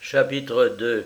Chapitre 2.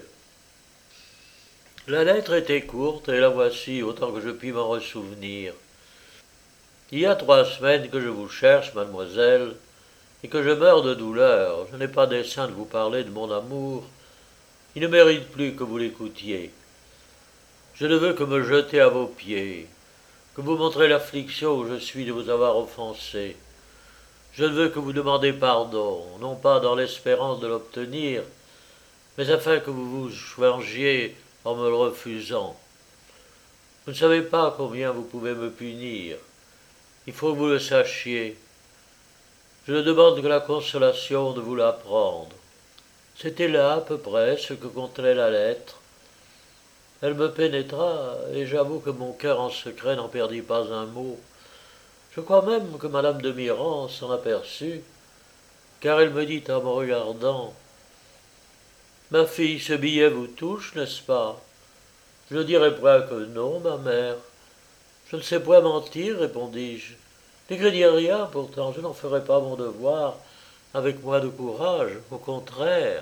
La lettre était courte et la voici autant que je puis m'en ressouvenir. Il y a 3 semaines que je vous cherche, mademoiselle, et que je meurs de douleur. Je n'ai pas dessein de vous parler de mon amour. Il ne mérite plus que vous l'écoutiez. Je ne veux que me jeter à vos pieds, que vous montrez l'affliction où je suis de vous avoir offensé. Je ne veux que vous demandiez pardon, non pas dans l'espérance de l'obtenir, mais afin que vous vous vengiez en me le refusant. Vous ne savez pas combien vous pouvez me punir. Il faut que vous le sachiez. Je ne demande que la consolation de vous l'apprendre. C'était là à peu près ce que contenait la lettre. Elle me pénétra, et j'avoue que mon cœur en secret n'en perdit pas un mot. Je crois même que madame de Mirand s'en aperçut, car elle me dit en me regardant: Ma fille, ce billet vous touche, n'est-ce pas? Je ne dirai point que non, ma mère. Je ne sais point mentir, répondis-je. N'écrivez rien, pourtant, je n'en ferai pas mon devoir avec moins de courage, au contraire.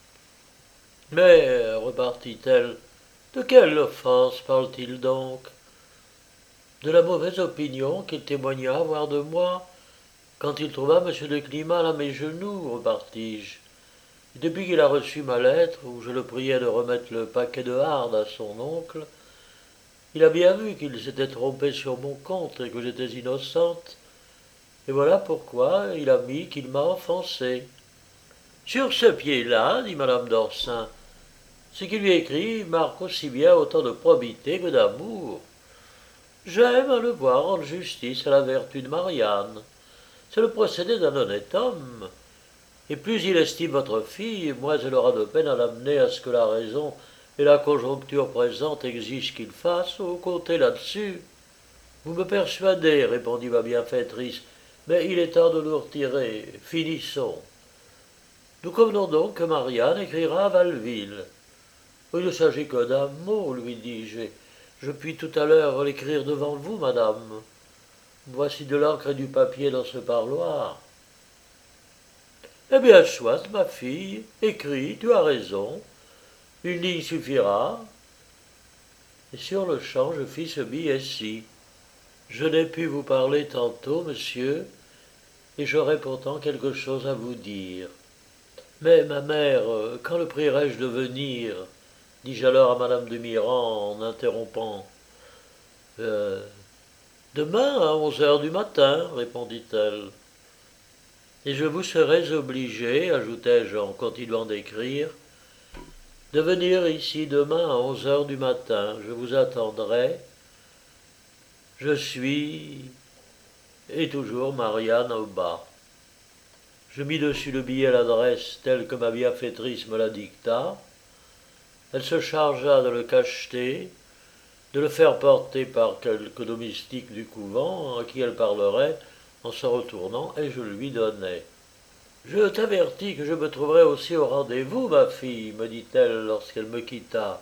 Mais, repartit-elle, de quelle offense parle-t-il donc? De la mauvaise opinion qu'il témoigna avoir de moi quand il trouva M. de Climat à mes genoux, repartis-je. Depuis qu'il a reçu ma lettre, où je le priais de remettre le paquet de hardes à son oncle, il a bien vu qu'il s'était trompé sur mon compte et que j'étais innocente, et voilà pourquoi il a mis qu'il m'a offensé. Sur ce pied-là, dit madame d'Orsin, ce qu'il lui écrit marque aussi bien autant de probité que d'amour. J'aime à le voir rendre justice à la vertu de Marianne. C'est le procédé d'un honnête homme. Et plus il estime votre fille, moins elle aura de peine à l'amener à ce que la raison et la conjoncture présente exigent qu'il fasse, ou comptez là-dessus. Vous me persuadez, répondit ma bienfaitrice, mais il est temps de nous retirer. Finissons. Nous convenons donc que Marianne écrira à Valville. Il ne s'agit que d'un mot, lui dis-je. Je puis tout à l'heure l'écrire devant vous, madame. Voici de l'encre et du papier dans ce parloir. Eh bien, soit, ma fille, écris, tu as raison. Une ligne suffira. Et sur le champ, je fis ce billet-ci. Je n'ai pu vous parler tantôt, monsieur, et j'aurais pourtant quelque chose à vous dire. Mais, ma mère, quand le prierai-je de venir? Dis-je alors à madame de Mirand en interrompant. Demain à 11 heures du matin, répondit-elle. Et je vous serais obligé, ajoutai-je en continuant d'écrire, de venir ici demain à 11 heures du matin. Je vous attendrai. Je suis... Et toujours Marianne au bas. Je mis dessus le billet l'adresse telle que ma bienfaitrice me la dicta. Elle se chargea de le cacheter, de le faire porter par quelque domestique du couvent à qui elle parlerait en se retournant, et je lui donnai. Je t'avertis que je me trouverai aussi au rendez-vous, ma fille, me dit-elle lorsqu'elle me quitta.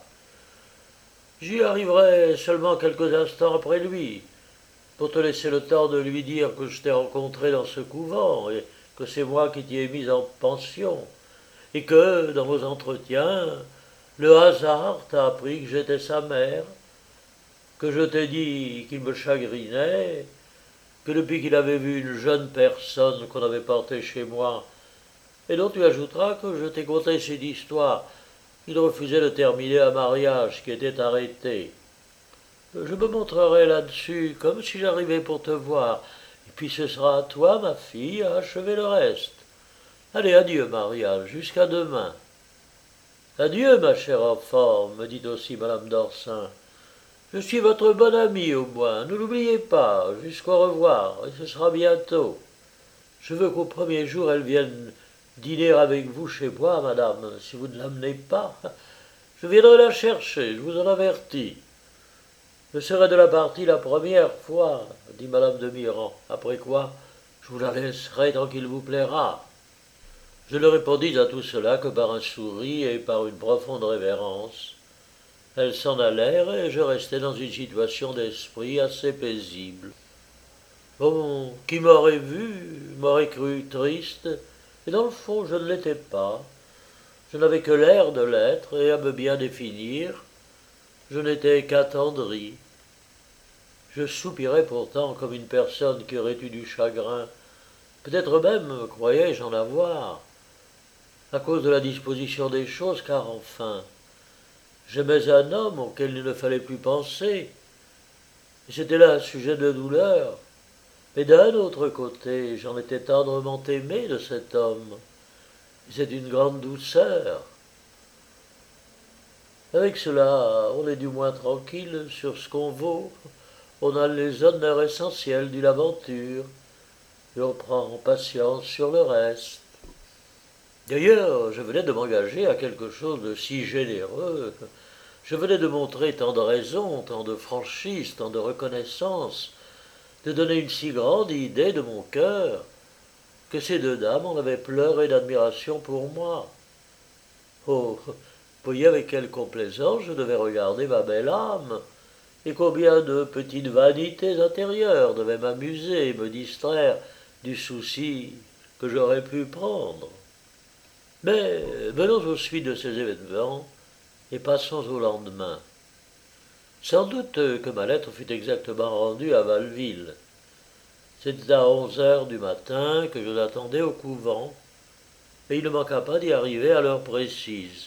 J'y arriverai seulement quelques instants après lui, pour te laisser le temps de lui dire que je t'ai rencontré dans ce couvent, et que c'est moi qui t'y ai mise en pension, et que, dans vos entretiens, le hasard t'a appris que j'étais sa mère, que je t'ai dit qu'il me chagrinait, que depuis qu'il avait vu une jeune personne qu'on avait portée chez moi, et dont tu ajouteras que je t'ai conté cette histoire, qu'il refusait de terminer un mariage qui était arrêté. Je me montrerai là-dessus comme si j'arrivais pour te voir, et puis ce sera à toi, ma fille, à achever le reste. Allez, adieu, Marianne, jusqu'à demain. Adieu, ma chère enfant, me dit aussi madame d'Orsin. Je suis votre bonne amie, au moins, ne l'oubliez pas, jusqu'au revoir, et ce sera bientôt. Je veux qu'au premier jour elle vienne dîner avec vous chez moi, madame, si vous ne l'amenez pas. Je viendrai la chercher, je vous en avertis. Je serai de la partie la première fois, dit madame de Mirand, après quoi je vous la laisserai tant qu'il vous plaira. Je ne répondis à tout cela que par un sourire et par une profonde révérence. Elles s'en allèrent et je restai dans une situation d'esprit assez paisible. Bon, qui m'aurait vu m'aurait cru triste, et dans le fond je ne l'étais pas. Je n'avais que l'air de l'être, et à me bien définir, je n'étais qu'attendri. Je soupirais pourtant comme une personne qui aurait eu du chagrin. Peut-être même, croyais-je en avoir, à cause de la disposition des choses, car enfin, j'aimais un homme auquel il ne fallait plus penser, et c'était là un sujet de douleur. Mais d'un autre côté, j'en étais tendrement aimé de cet homme, et c'est une grande douceur. Avec cela, on est du moins tranquille sur ce qu'on vaut, on a les honneurs essentiels d'une aventure, et on prend patience sur le reste. D'ailleurs, je venais de m'engager à quelque chose de si généreux. Je venais de montrer tant de raison, tant de franchise, tant de reconnaissance, de donner une si grande idée de mon cœur, que ces deux dames en avaient pleuré d'admiration pour moi. Oh, voyez avec quelle complaisance je devais regarder ma belle âme, et combien de petites vanités intérieures devaient m'amuser et me distraire du souci que j'aurais pu prendre. Mais venons aux suites de ces événements et passons au lendemain. Sans doute que ma lettre fut exactement rendue à Valville. C'était à 11 heures du matin que je l'attendais au couvent, et il ne manqua pas d'y arriver à l'heure précise.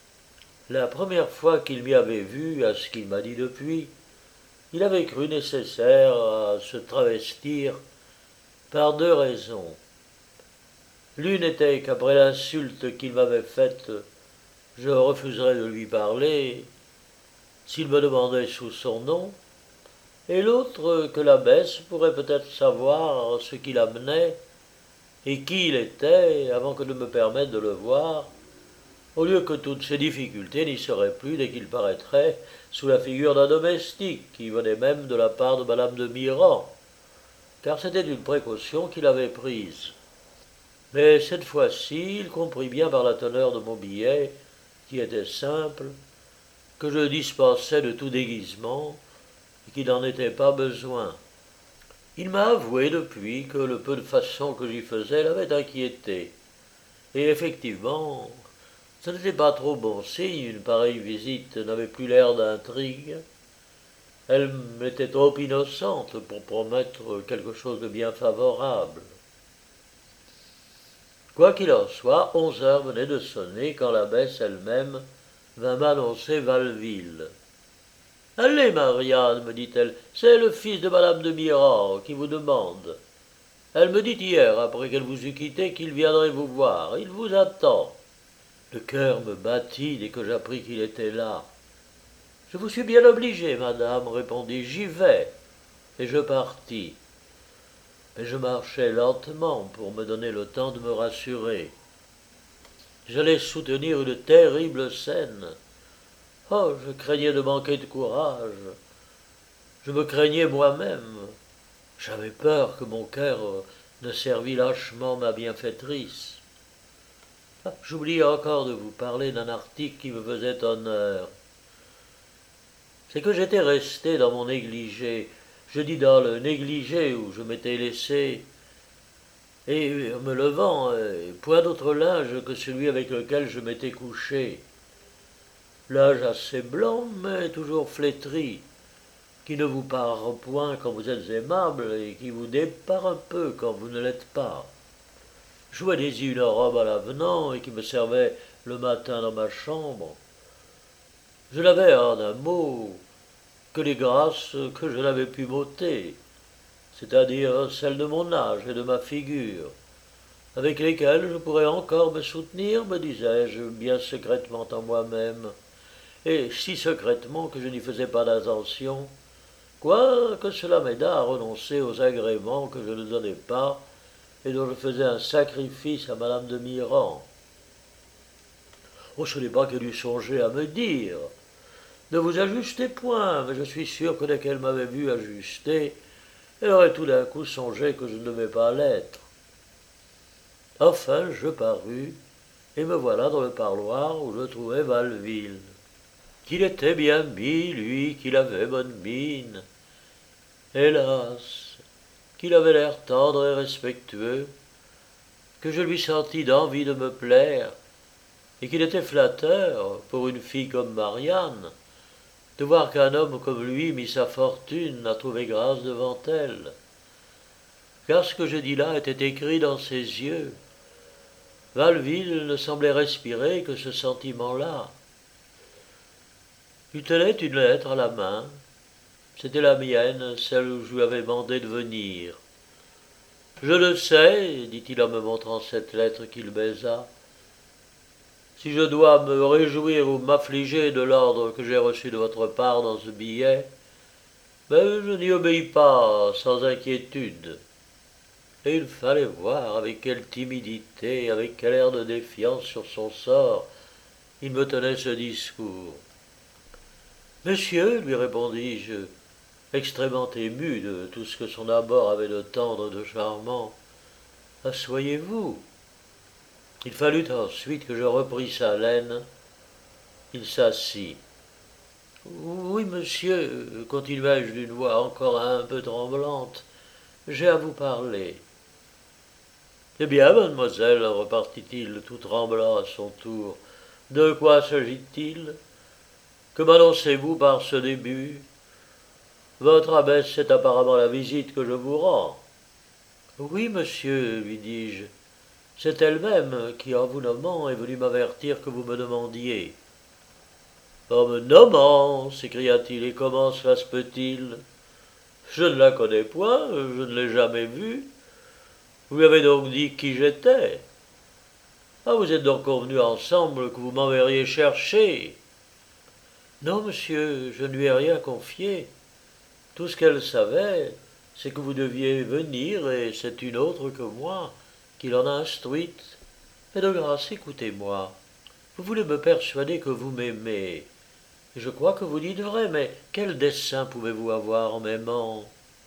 La première fois qu'il m'y avait vu, à ce qu'il m'a dit depuis, il avait cru nécessaire à se travestir par deux raisons. L'une était qu'après l'insulte qu'il m'avait faite, je refuserais de lui parler s'il me demandait sous son nom, et l'autre que l'abbesse pourrait peut-être savoir ce qui l'amenait et qui il était avant que de me permettre de le voir, au lieu que toutes ces difficultés n'y seraient plus dès qu'il paraîtrait sous la figure d'un domestique qui venait même de la part de madame de Mirand, car c'était une précaution qu'il avait prise. Mais cette fois-ci, il comprit bien par la teneur de mon billet, qui était simple, que je dispensais de tout déguisement et qu'il n'en était pas besoin. Il m'a avoué depuis que le peu de façon que j'y faisais l'avait inquiété. Et effectivement, ce n'était pas trop bon signe, une pareille visite n'avait plus l'air d'intrigue. Elle m'était trop innocente pour promettre quelque chose de bien favorable. Quoi qu'il en soit, 11 heures venaient de sonner quand l'abbesse elle-même vint m'annoncer Valville. Allez, Marianne, me dit-elle, c'est le fils de madame de Mirand qui vous demande. Elle me dit hier, après qu'elle vous eut quitté, qu'il viendrait vous voir. Il vous attend. Le cœur me battit dès que j'appris qu'il était là. Je vous suis bien obligé, madame, répondis-je, j'y vais. Et je partis. Mais je marchais lentement pour me donner le temps de me rassurer. J'allais soutenir une terrible scène. Oh, je craignais de manquer de courage. Je me craignais moi-même. J'avais peur que mon cœur ne servît lâchement ma bienfaitrice. Ah, j'oubliais encore de vous parler d'un article qui me faisait honneur. C'est que j'étais resté dans mon négligé. Je dis dans le négligé où je m'étais laissé. Et en me levant, point d'autre linge que celui avec lequel je m'étais couché. Linge assez blanc, mais toujours flétri, qui ne vous pare point quand vous êtes aimable et qui vous dépare un peu quand vous ne l'êtes pas. Je choisis une robe à l'avenant et qui me servait le matin dans ma chambre. Je n'avais en un mot que les grâces que je n'avais pu m'ôter, c'est-à-dire celles de mon âge et de ma figure, avec lesquelles je pourrais encore me soutenir, me disais-je bien secrètement en moi-même, et si secrètement que je n'y faisais pas d'attention, quoique cela m'aidât à renoncer aux agréments que je ne donnais pas et dont je faisais un sacrifice à madame de Mirand. Oh, ce n'est pas qu'elle eût songé à me dire « Ne vous ajustez point », mais je suis sûr que dès qu'elle m'avait vu ajuster, elle aurait tout d'un coup songé que je ne devais pas l'être. Enfin, je parus, et me voilà dans le parloir où je trouvais Valville. Qu'il était bien mis, lui, qu'il avait bonne mine. Hélas, qu'il avait l'air tendre et respectueux, que je lui sentis d'envie de me plaire, et qu'il était flatteur, pour une fille comme Marianne, de voir qu'un homme comme lui mit sa fortune à trouver grâce devant elle. Car ce que je dis là était écrit dans ses yeux. Valville ne semblait respirer que ce sentiment-là. Il tenait une lettre à la main. C'était la mienne, celle où je lui avais demandé de venir. Je le sais, dit-il en me montrant cette lettre qu'il baisa. Si je dois me réjouir ou m'affliger de l'ordre que j'ai reçu de votre part dans ce billet, mais je n'y obéis pas sans inquiétude. Et il fallait voir avec quelle timidité, avec quel air de défiance sur son sort, il me tenait ce discours. Monsieur, lui répondis-je, extrêmement ému de tout ce que son abord avait de tendre, de charmant, asseyez-vous. Il fallut ensuite que je reprisse haleine. Il s'assit. Oui, monsieur, continuai-je d'une voix encore un peu tremblante, j'ai à vous parler. Eh bien, mademoiselle, repartit-il, tout tremblant à son tour, de quoi s'agit-il? Que m'annoncez-vous par ce début? Votre abbesse, c'est apparemment la visite que je vous rends. Oui, monsieur, lui dis-je, c'est elle-même qui, en vous nommant, est venue m'avertir que vous me demandiez. En me nommant, s'écria-t-il, et comment cela se peut-il? Je ne la connais point, je ne l'ai jamais vue. Vous lui avez donc dit qui j'étais? Ah, vous êtes donc convenus ensemble que vous m'enverriez chercher? Non, monsieur, je ne lui ai rien confié. Tout ce qu'elle savait, c'est que vous deviez venir, et c'est une autre que moi qui l'en a instruite. Mais de grâce, écoutez-moi. Vous voulez me persuader que vous m'aimez. Je crois que vous dites vrai, mais quel dessein pouvez-vous avoir en m'aimant?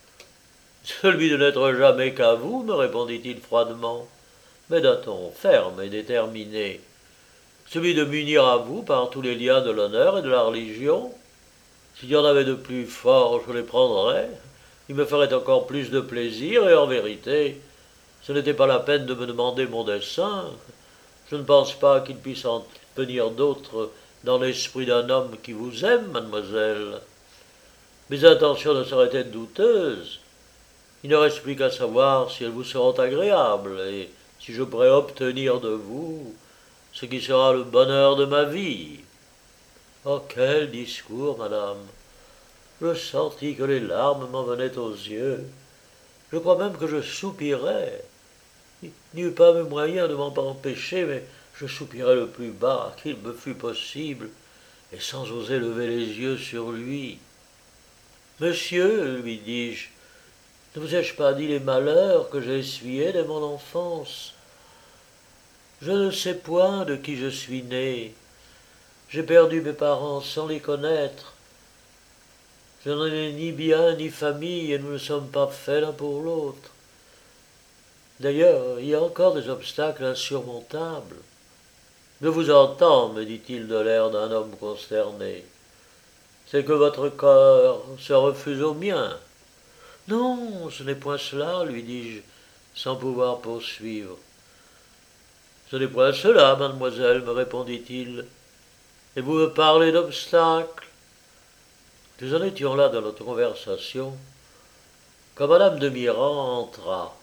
Celui de n'être jamais qu'à vous, me répondit-il froidement, mais d'un ton ferme et déterminé. Celui de m'unir à vous par tous les liens de l'honneur et de la religion. S'il y en avait de plus forts, je les prendrais. Il me ferait encore plus de plaisir, et en vérité, ce n'était pas la peine de me demander mon dessein. Je ne pense pas qu'il puisse en venir d'autre dans l'esprit d'un homme qui vous aime, mademoiselle. Mes intentions ne seraient être douteuses. Il ne reste plus qu'à savoir si elles vous seront agréables, et si je pourrais obtenir de vous ce qui sera le bonheur de ma vie. Oh, quel discours, madame! Je sentis que les larmes m'en venaient aux yeux. Je crois même que je soupirais. Il n'y eut pas de moyen de m'en empêcher, mais je soupirai le plus bas qu'il me fût possible, et sans oser lever les yeux sur lui. Monsieur, lui dis-je, ne vous ai-je pas dit les malheurs que j'ai essuyés dès mon enfance? Je ne sais point de qui je suis né. J'ai perdu mes parents sans les connaître. Je n'en ai ni bien ni famille, et nous ne sommes pas faits l'un pour l'autre. D'ailleurs, il y a encore des obstacles insurmontables. Je vous entends, me dit-il de l'air d'un homme consterné. C'est que votre cœur se refuse au mien. Non, ce n'est point cela, lui dis-je, sans pouvoir poursuivre. Ce n'est point cela, mademoiselle, me répondit-il. Et vous me parlez d'obstacles. Nous en étions là dans notre conversation, quand madame de Mirand entra.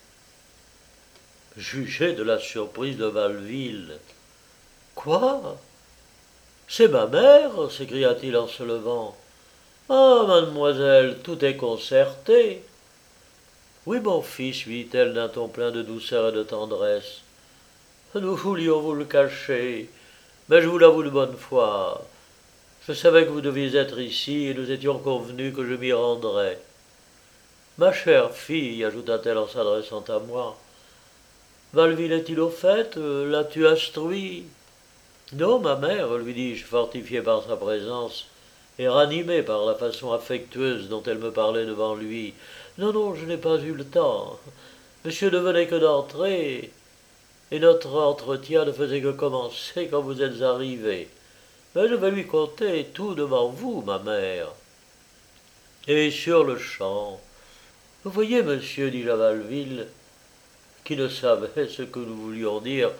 Jugez de la surprise de Valville. Quoi? C'est ma mère, s'écria-t-il en se levant. Ah, mademoiselle, tout est concerté. Oui, mon fils, lui dit-elle d'un ton plein de douceur et de tendresse. Nous voulions vous le cacher, mais je vous l'avoue de bonne foi. Je savais que vous deviez être ici, et nous étions convenus que je m'y rendrais. Ma chère fille, ajouta-t-elle en s'adressant à moi, Valville est-il au fait? L'as-tu instruit? Non, ma mère, lui dis-je, fortifié par sa présence, et ranimé par la façon affectueuse dont elle me parlait devant lui. Non, non, je n'ai pas eu le temps. Monsieur ne venait que d'entrer, et notre entretien ne faisait que commencer quand vous êtes arrivé. Mais je vais lui conter tout devant vous, ma mère. Et sur le champ, vous voyez, monsieur, dit la Valville, qui ne savait ce que nous voulions dire,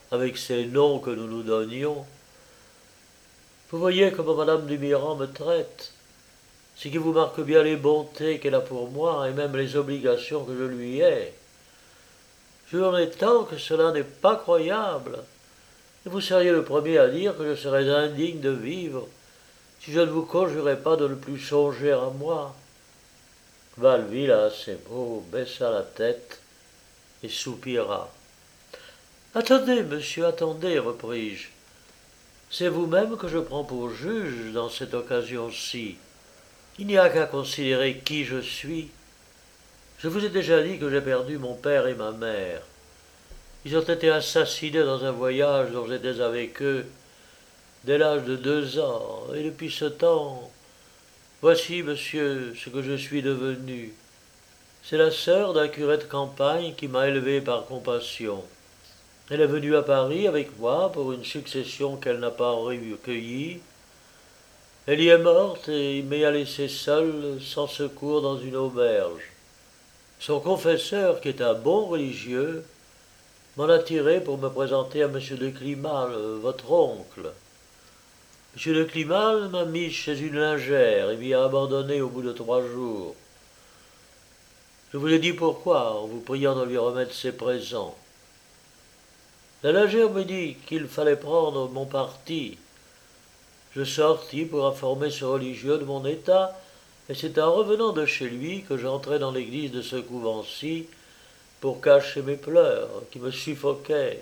avec ces noms que nous nous donnions. Vous voyez comment madame de Mirand me traite, ce qui vous marque bien les bontés qu'elle a pour moi et même les obligations que je lui ai. Je en ai tant que cela n'est pas croyable, et vous seriez le premier à dire que je serais indigne de vivre si je ne vous conjurais pas de ne plus songer à moi. Valville, à ces mots, baissa la tête et soupira. Attendez, monsieur, attendez, repris-je. C'est vous-même que je prends pour juge dans cette occasion-ci. Il n'y a qu'à considérer qui je suis. Je vous ai déjà dit que j'ai perdu mon père et ma mère. Ils ont été assassinés dans un voyage dont j'étais avec eux dès l'âge de 2 ans, et depuis ce temps, voici, monsieur, ce que je suis devenu. C'est la sœur d'un curé de campagne qui m'a élevé par compassion. Elle est venue à Paris avec moi pour une succession qu'elle n'a pas recueillie. Elle y est morte et m'y a laissé seul, sans secours, dans une auberge. Son confesseur, qui est un bon religieux, m'en a tiré pour me présenter à M. de Climal, votre oncle. M. de Climal m'a mis chez une lingère et m'y a abandonné au bout de 3 jours. Je vous ai dit pourquoi, en vous priant de lui remettre ses présents. La lingère me dit qu'il fallait prendre mon parti. Je sortis pour informer ce religieux de mon état, et c'est en revenant de chez lui que j'entrai dans l'église de ce couvent-ci pour cacher mes pleurs, qui me suffoquaient.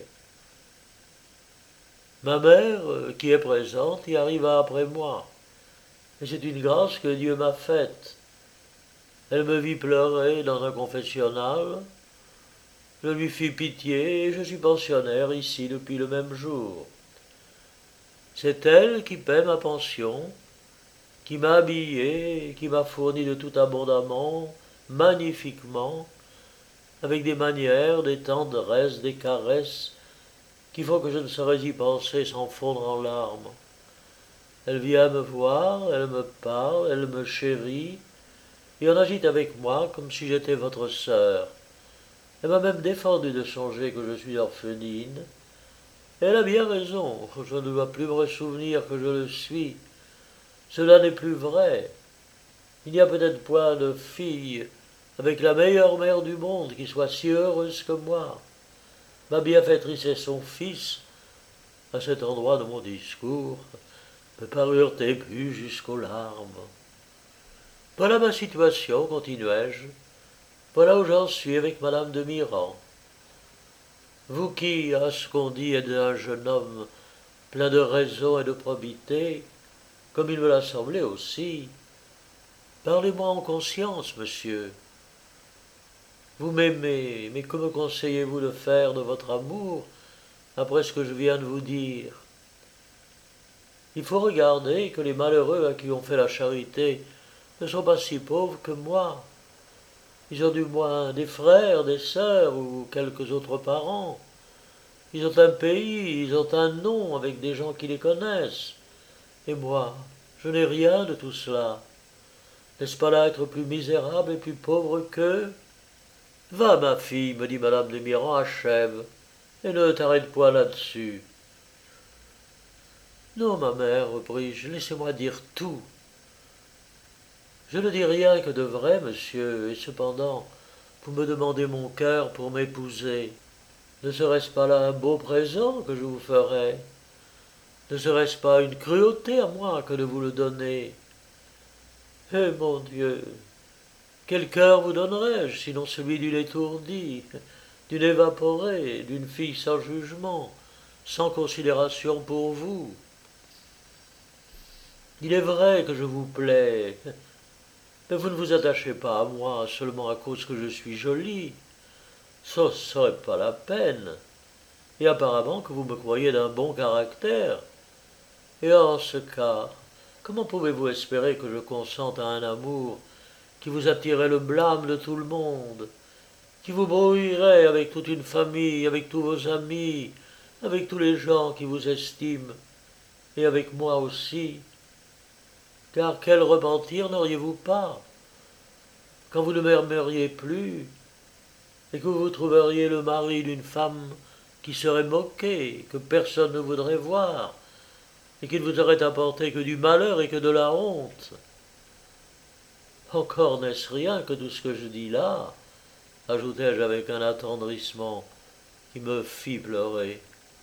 Ma mère, qui est présente, y arriva après moi, et c'est une grâce que Dieu m'a faite. Elle me vit pleurer dans un confessionnal. Je lui fis pitié et je suis pensionnaire ici depuis le même jour. C'est elle qui paie ma pension, qui m'a habillé, qui m'a fourni de tout abondamment, magnifiquement, avec des manières, des tendresses, des caresses, qui font que je ne saurais y penser sans fondre en larmes. Elle vient me voir, elle me parle, elle me chérit, et en agit avec moi comme si j'étais votre sœur. Elle m'a même défendu de songer que je suis orpheline. Et elle a bien raison, je ne dois plus me souvenir que je le suis. Cela n'est plus vrai. Il n'y a peut-être point de fille avec la meilleure mère du monde qui soit si heureuse que moi. Ma bienfaitrice et son fils, à cet endroit de mon discours, me parurent émus jusqu'aux larmes. Voilà ma situation, continuai-je. Voilà où j'en suis avec madame de Mirand. Vous qui, à ce qu'on dit, êtes un jeune homme plein de raison et de probité, comme il me l'a semblé aussi, parlez-moi en conscience, monsieur. Vous m'aimez, mais que me conseillez-vous de faire de votre amour après ce que je viens de vous dire? Il faut regarder que les malheureux à qui on fait la charité ne sont pas si pauvres que moi. Ils ont du moins des frères, des sœurs ou quelques autres parents. Ils ont un pays, ils ont un nom avec des gens qui les connaissent. Et moi, je n'ai rien de tout cela. N'est-ce pas là être plus misérable et plus pauvre qu'eux? Va, ma fille, me dit madame de Mirand, achève, et ne t'arrête point là-dessus. Non, ma mère, repris-je, laissez-moi dire tout. Je ne dis rien que de vrai, monsieur, et cependant, vous me demandez mon cœur pour m'épouser. Ne serait-ce pas là un beau présent que je vous ferais? Ne serait-ce pas une cruauté à moi que de vous le donner? Eh, mon Dieu, quel cœur vous donnerais-je, sinon celui d'une étourdie, d'une évaporée, d'une fille sans jugement, sans considération pour vous? Il est vrai que je vous plais, mais vous ne vous attachez pas à moi seulement à cause que je suis jolie. Ça ne serait pas la peine. Et apparemment que vous me croyez d'un bon caractère. Et en ce cas, comment pouvez-vous espérer que je consente à un amour qui vous attirerait le blâme de tout le monde, qui vous brouillerait avec toute une famille, avec tous vos amis, avec tous les gens qui vous estiment, et avec moi aussi? Car quel repentir n'auriez-vous pas, quand vous ne m'aimeriez plus, et que vous trouveriez le mari d'une femme qui serait moqué, que personne ne voudrait voir, et qui ne vous aurait apporté que du malheur et que de la honte. Encore n'est-ce rien que tout ce que je dis là, ajoutai-je avec un attendrissement qui me fit pleurer.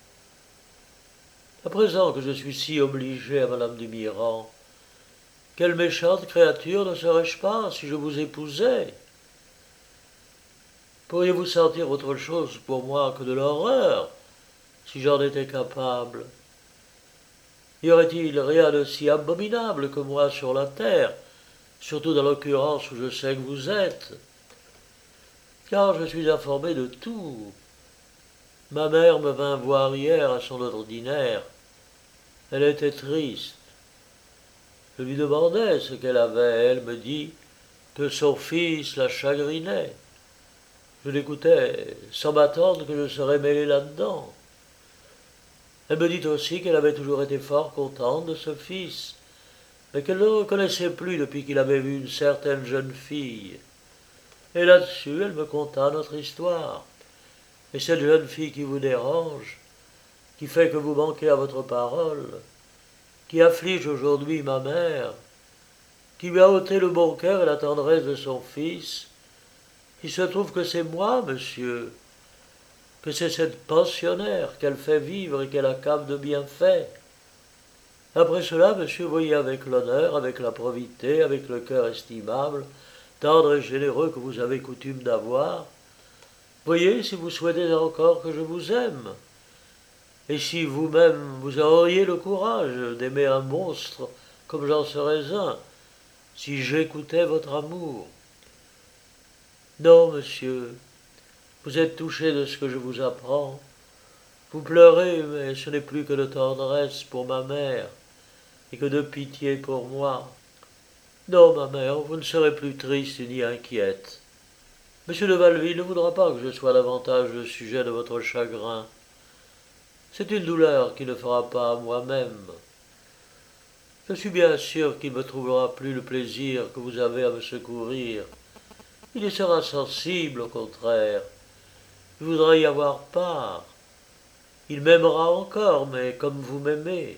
À présent que je suis si obligé à madame de Mirand, quelle méchante créature ne serais-je pas si je vous épousais? Pourriez-vous sentir autre chose pour moi que de l'horreur, si j'en étais capable? Y aurait-il rien de si abominable que moi sur la terre, surtout dans l'occurrence où je sais que vous êtes? Car je suis informé de tout. Ma mère me vint voir hier à son ordinaire. Elle était triste. Je lui demandai ce qu'elle avait. Elle me dit que son fils la chagrinait. Je l'écoutais sans m'attendre que je serais mêlé là-dedans. Elle me dit aussi qu'elle avait toujours été fort contente de ce fils, mais qu'elle ne le reconnaissait plus depuis qu'il avait vu une certaine jeune fille. Et là-dessus, elle me conta notre histoire. Et cette jeune fille qui vous dérange, qui fait que vous manquez à votre parole, qui afflige aujourd'hui ma mère, qui lui a ôté le bon cœur et la tendresse de son fils, il se trouve que c'est moi, monsieur, que c'est cette pensionnaire qu'elle fait vivre et qu'elle accable de bienfaits. Après cela, monsieur, voyez avec l'honneur, avec la probité, avec le cœur estimable, tendre et généreux que vous avez coutume d'avoir, voyez si vous souhaitez encore que je vous aime, et si vous-même vous auriez le courage d'aimer un monstre comme j'en serais un, si j'écoutais votre amour. Non, monsieur, vous êtes touché de ce que je vous apprends. Vous pleurez, mais ce n'est plus que de tendresse pour ma mère et que de pitié pour moi. Non, ma mère, vous ne serez plus triste ni inquiète. Monsieur de Valville ne voudra pas que je sois davantage le sujet de votre chagrin. C'est une douleur qui ne fera pas à moi-même. Je suis bien sûr qu'il ne me trouvera plus le plaisir que vous avez à me secourir. Il y sera sensible, au contraire. Il voudra y avoir part. Il m'aimera encore, mais comme vous m'aimez.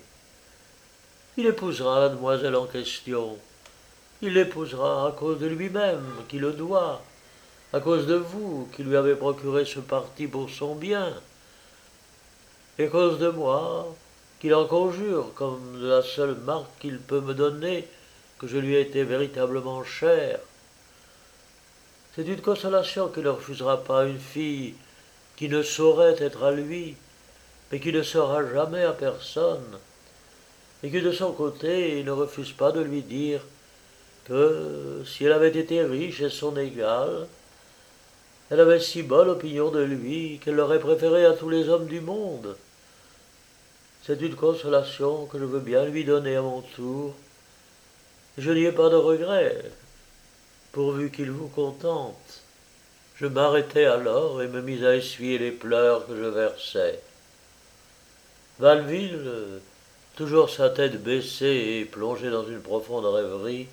Il épousera la demoiselle en question. Il l'épousera à cause de lui-même, qui le doit, à cause de vous, qui lui avez procuré ce parti pour son bien, et à cause de moi, qu'il en conjure, comme de la seule marque qu'il peut me donner, que je lui ai été véritablement cher. C'est une consolation qu'il ne refusera pas une fille qui ne saurait être à lui, mais qui ne sera jamais à personne, et que de son côté il ne refuse pas de lui dire que si elle avait été riche et son égale, elle avait si bonne opinion de lui qu'elle l'aurait préféré à tous les hommes du monde. C'est une consolation que je veux bien lui donner à mon tour, et je n'y ai pas de regret, pourvu qu'il vous contente. Je m'arrêtai alors et me mis à essuyer les pleurs que je versais. Valville, toujours sa tête baissée et plongé dans une profonde rêverie,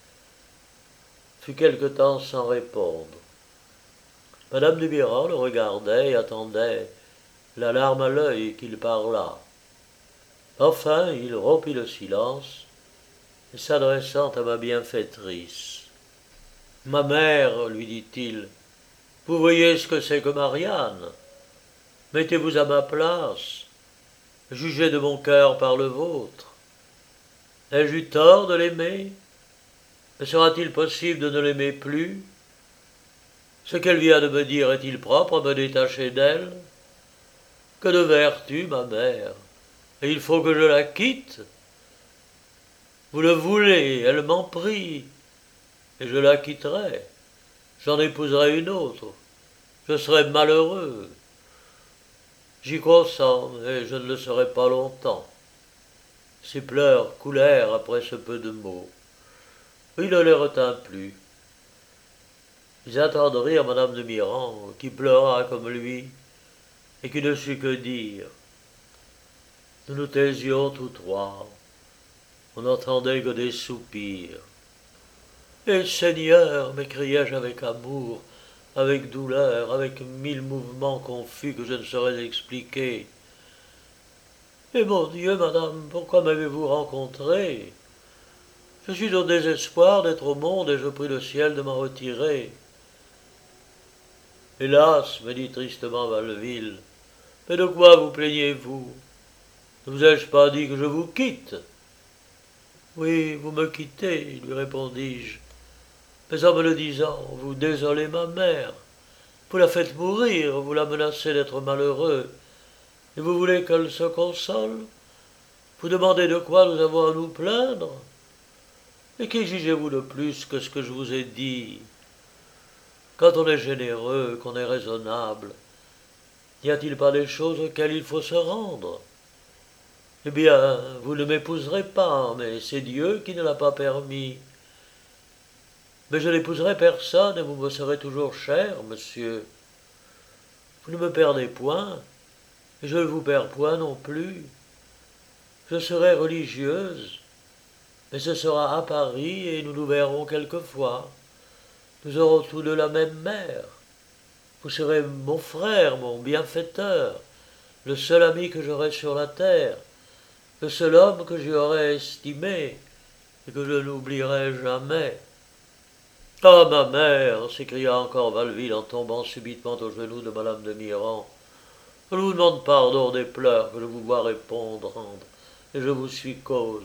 fut quelque temps sans répondre. Madame de Mirand le regardait et attendait, la larme à l'œil, qu'il parlât. Enfin, il rompit le silence, et s'adressant à ma bienfaitrice. « Ma mère, lui dit-il, vous voyez ce que c'est que Marianne. Mettez-vous à ma place. Jugez de mon cœur par le vôtre. Ai-je eu tort de l'aimer? Mais sera-t-il possible de ne l'aimer plus? Ce qu'elle vient de me dire est-il propre à me détacher d'elle? Que de vertu, ma mère, et il faut que je la quitte. Vous le voulez, elle m'en prie, et je la quitterai. J'en épouserai une autre. Je serai malheureux. J'y consens, et je ne le serai pas longtemps. Ses pleurs coulèrent après ce peu de mots. Il ne les retint plus. Ils attendrirent madame de Mirand, qui pleura comme lui, et qui ne sut que dire. Nous nous taisions tous trois. On n'entendait que des soupirs. « Et Seigneur, m'écriai-je avec amour, avec douleur, avec 1000 mouvements confus que je ne saurais expliquer. Mais mon Dieu, madame, pourquoi m'avez-vous rencontré? Je suis au désespoir d'être au monde et je prie le ciel de m'en retirer. Hélas, me dit tristement Valville, mais de quoi vous plaignez-vous? Ne vous ai-je pas dit que je vous quitte? Oui, vous me quittez, lui répondis-je, mais en me le disant, vous désolez ma mère. Vous la faites mourir, vous la menacez d'être malheureux, et vous voulez qu'elle se console? Vous demandez de quoi nous avons à nous plaindre? Et qu'exigez-vous de plus que ce que je vous ai dit? Quand on est généreux, qu'on est raisonnable, n'y a-t-il pas des choses auxquelles il faut se rendre? Eh bien, vous ne m'épouserez pas, mais c'est Dieu qui ne l'a pas permis. Mais je n'épouserai personne et vous me serez toujours cher, monsieur. Vous ne me perdez point, et je ne vous perds point non plus. Je serai religieuse, mais ce sera à Paris et nous nous verrons quelquefois. Nous aurons tous deux la même mère. Vous serez mon frère, mon bienfaiteur, le seul ami que j'aurai sur la terre, le seul homme que j'y aurai estimé et que je n'oublierai jamais. Ah, ma mère, s'écria encore Valville en tombant subitement aux genoux de madame de Mirand, je vous demande pardon des pleurs que je vous vois répondre, et je vous suis cause.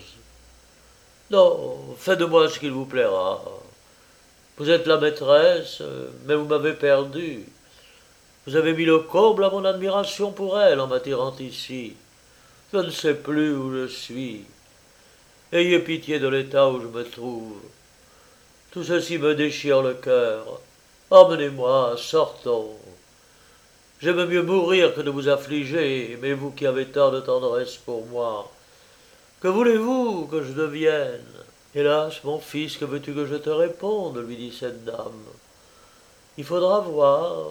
Non, faites de moi ce qu'il vous plaira. Vous êtes la maîtresse, mais vous m'avez perdu. Vous avez mis le comble à mon admiration pour elle en m'attirant ici. Je ne sais plus où je suis. Ayez pitié de l'état où je me trouve. Tout ceci me déchire le cœur. Emmenez-moi, sortons. J'aime mieux mourir que de vous affliger, mais vous qui avez tant de tendresse pour moi, que voulez-vous que je devienne? Hélas, mon fils, que veux-tu que je te réponde? Lui dit cette dame. Il faudra voir.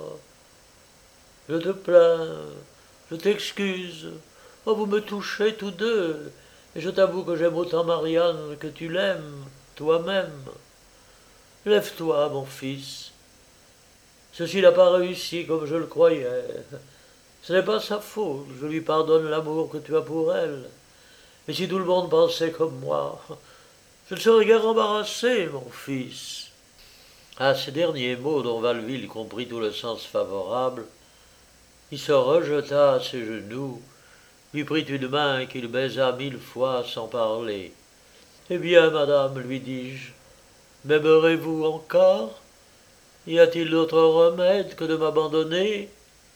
Je te plains, je t'excuse. Oh, vous me touchez tous deux, et je t'avoue que j'aime autant Marianne que tu l'aimes, toi-même. Lève-toi, mon fils. Ceci n'a pas réussi comme je le croyais. Ce n'est pas sa faute, je lui pardonne l'amour que tu as pour elle. Mais si tout le monde pensait comme moi, je ne serais guère embarrassé, mon fils. À ces derniers mots dont Valville comprit tout le sens favorable, il se rejeta à ses genoux, lui prit une main qu'il baisa 1000 fois sans parler. Eh bien, madame, lui dis-je, m'aimerez-vous encore? Y a-t-il d'autre remède que de m'abandonner?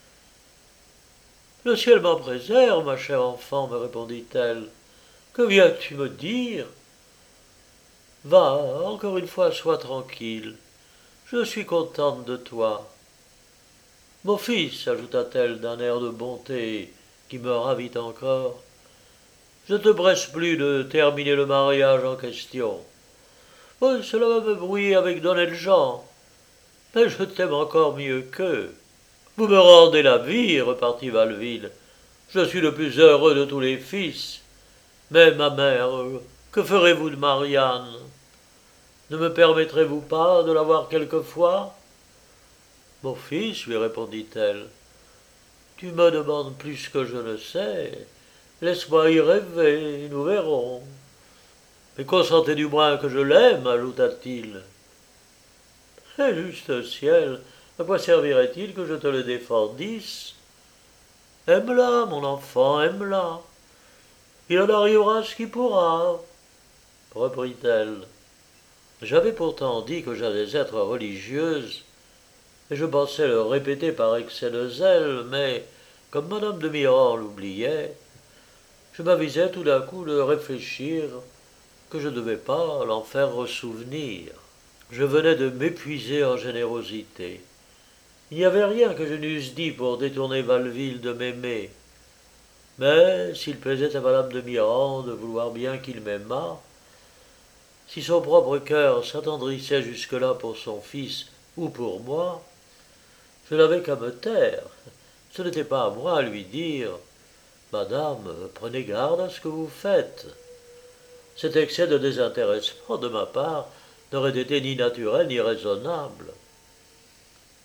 Le ciel m'en préserve, ma chère enfant, me répondit-elle. Que viens-tu me dire? Va, encore une fois, sois tranquille. Je suis contente de toi. Mon fils, ajouta-t-elle d'un air de bonté qui me ravit encore, je ne te presse plus de terminer le mariage en question. Oui, cela va me brouiller avec d'honnêtes gens, mais je t'aime encore mieux qu'eux. Vous me rendez la vie, repartit Valville. Je suis le plus heureux de tous les fils. Mais, ma mère, que ferez-vous de Marianne? Ne me permettrez-vous pas de la voir quelquefois? Mon fils, lui répondit-elle, tu me demandes plus que je ne sais. Laisse-moi y rêver, nous verrons. Mais consentez du moins que je l'aime, ajouta-t-il. Eh, juste ciel, à quoi servirait-il que je te le défendisse? Aime-la, mon enfant, aime-la. Il en arrivera ce qui pourra, reprit-elle. J'avais pourtant dit que j'allais être religieuse, et je pensais le répéter par excès de zèle, mais, comme madame de Mirand l'oubliait, je m'avisai tout d'un coup de réfléchir que je ne devais pas l'en faire ressouvenir. Je venais de m'épuiser en générosité. Il n'y avait rien que je n'eusse dit pour détourner Valville de m'aimer. Mais s'il plaisait à madame de Mirand de vouloir bien qu'il m'aimât, si son propre cœur s'attendrissait jusque-là pour son fils ou pour moi, je n'avais qu'à me taire. Ce n'était pas à moi à lui dire « Madame, prenez garde à ce que vous faites ». Cet excès de désintéressement de ma part n'aurait été ni naturel ni raisonnable.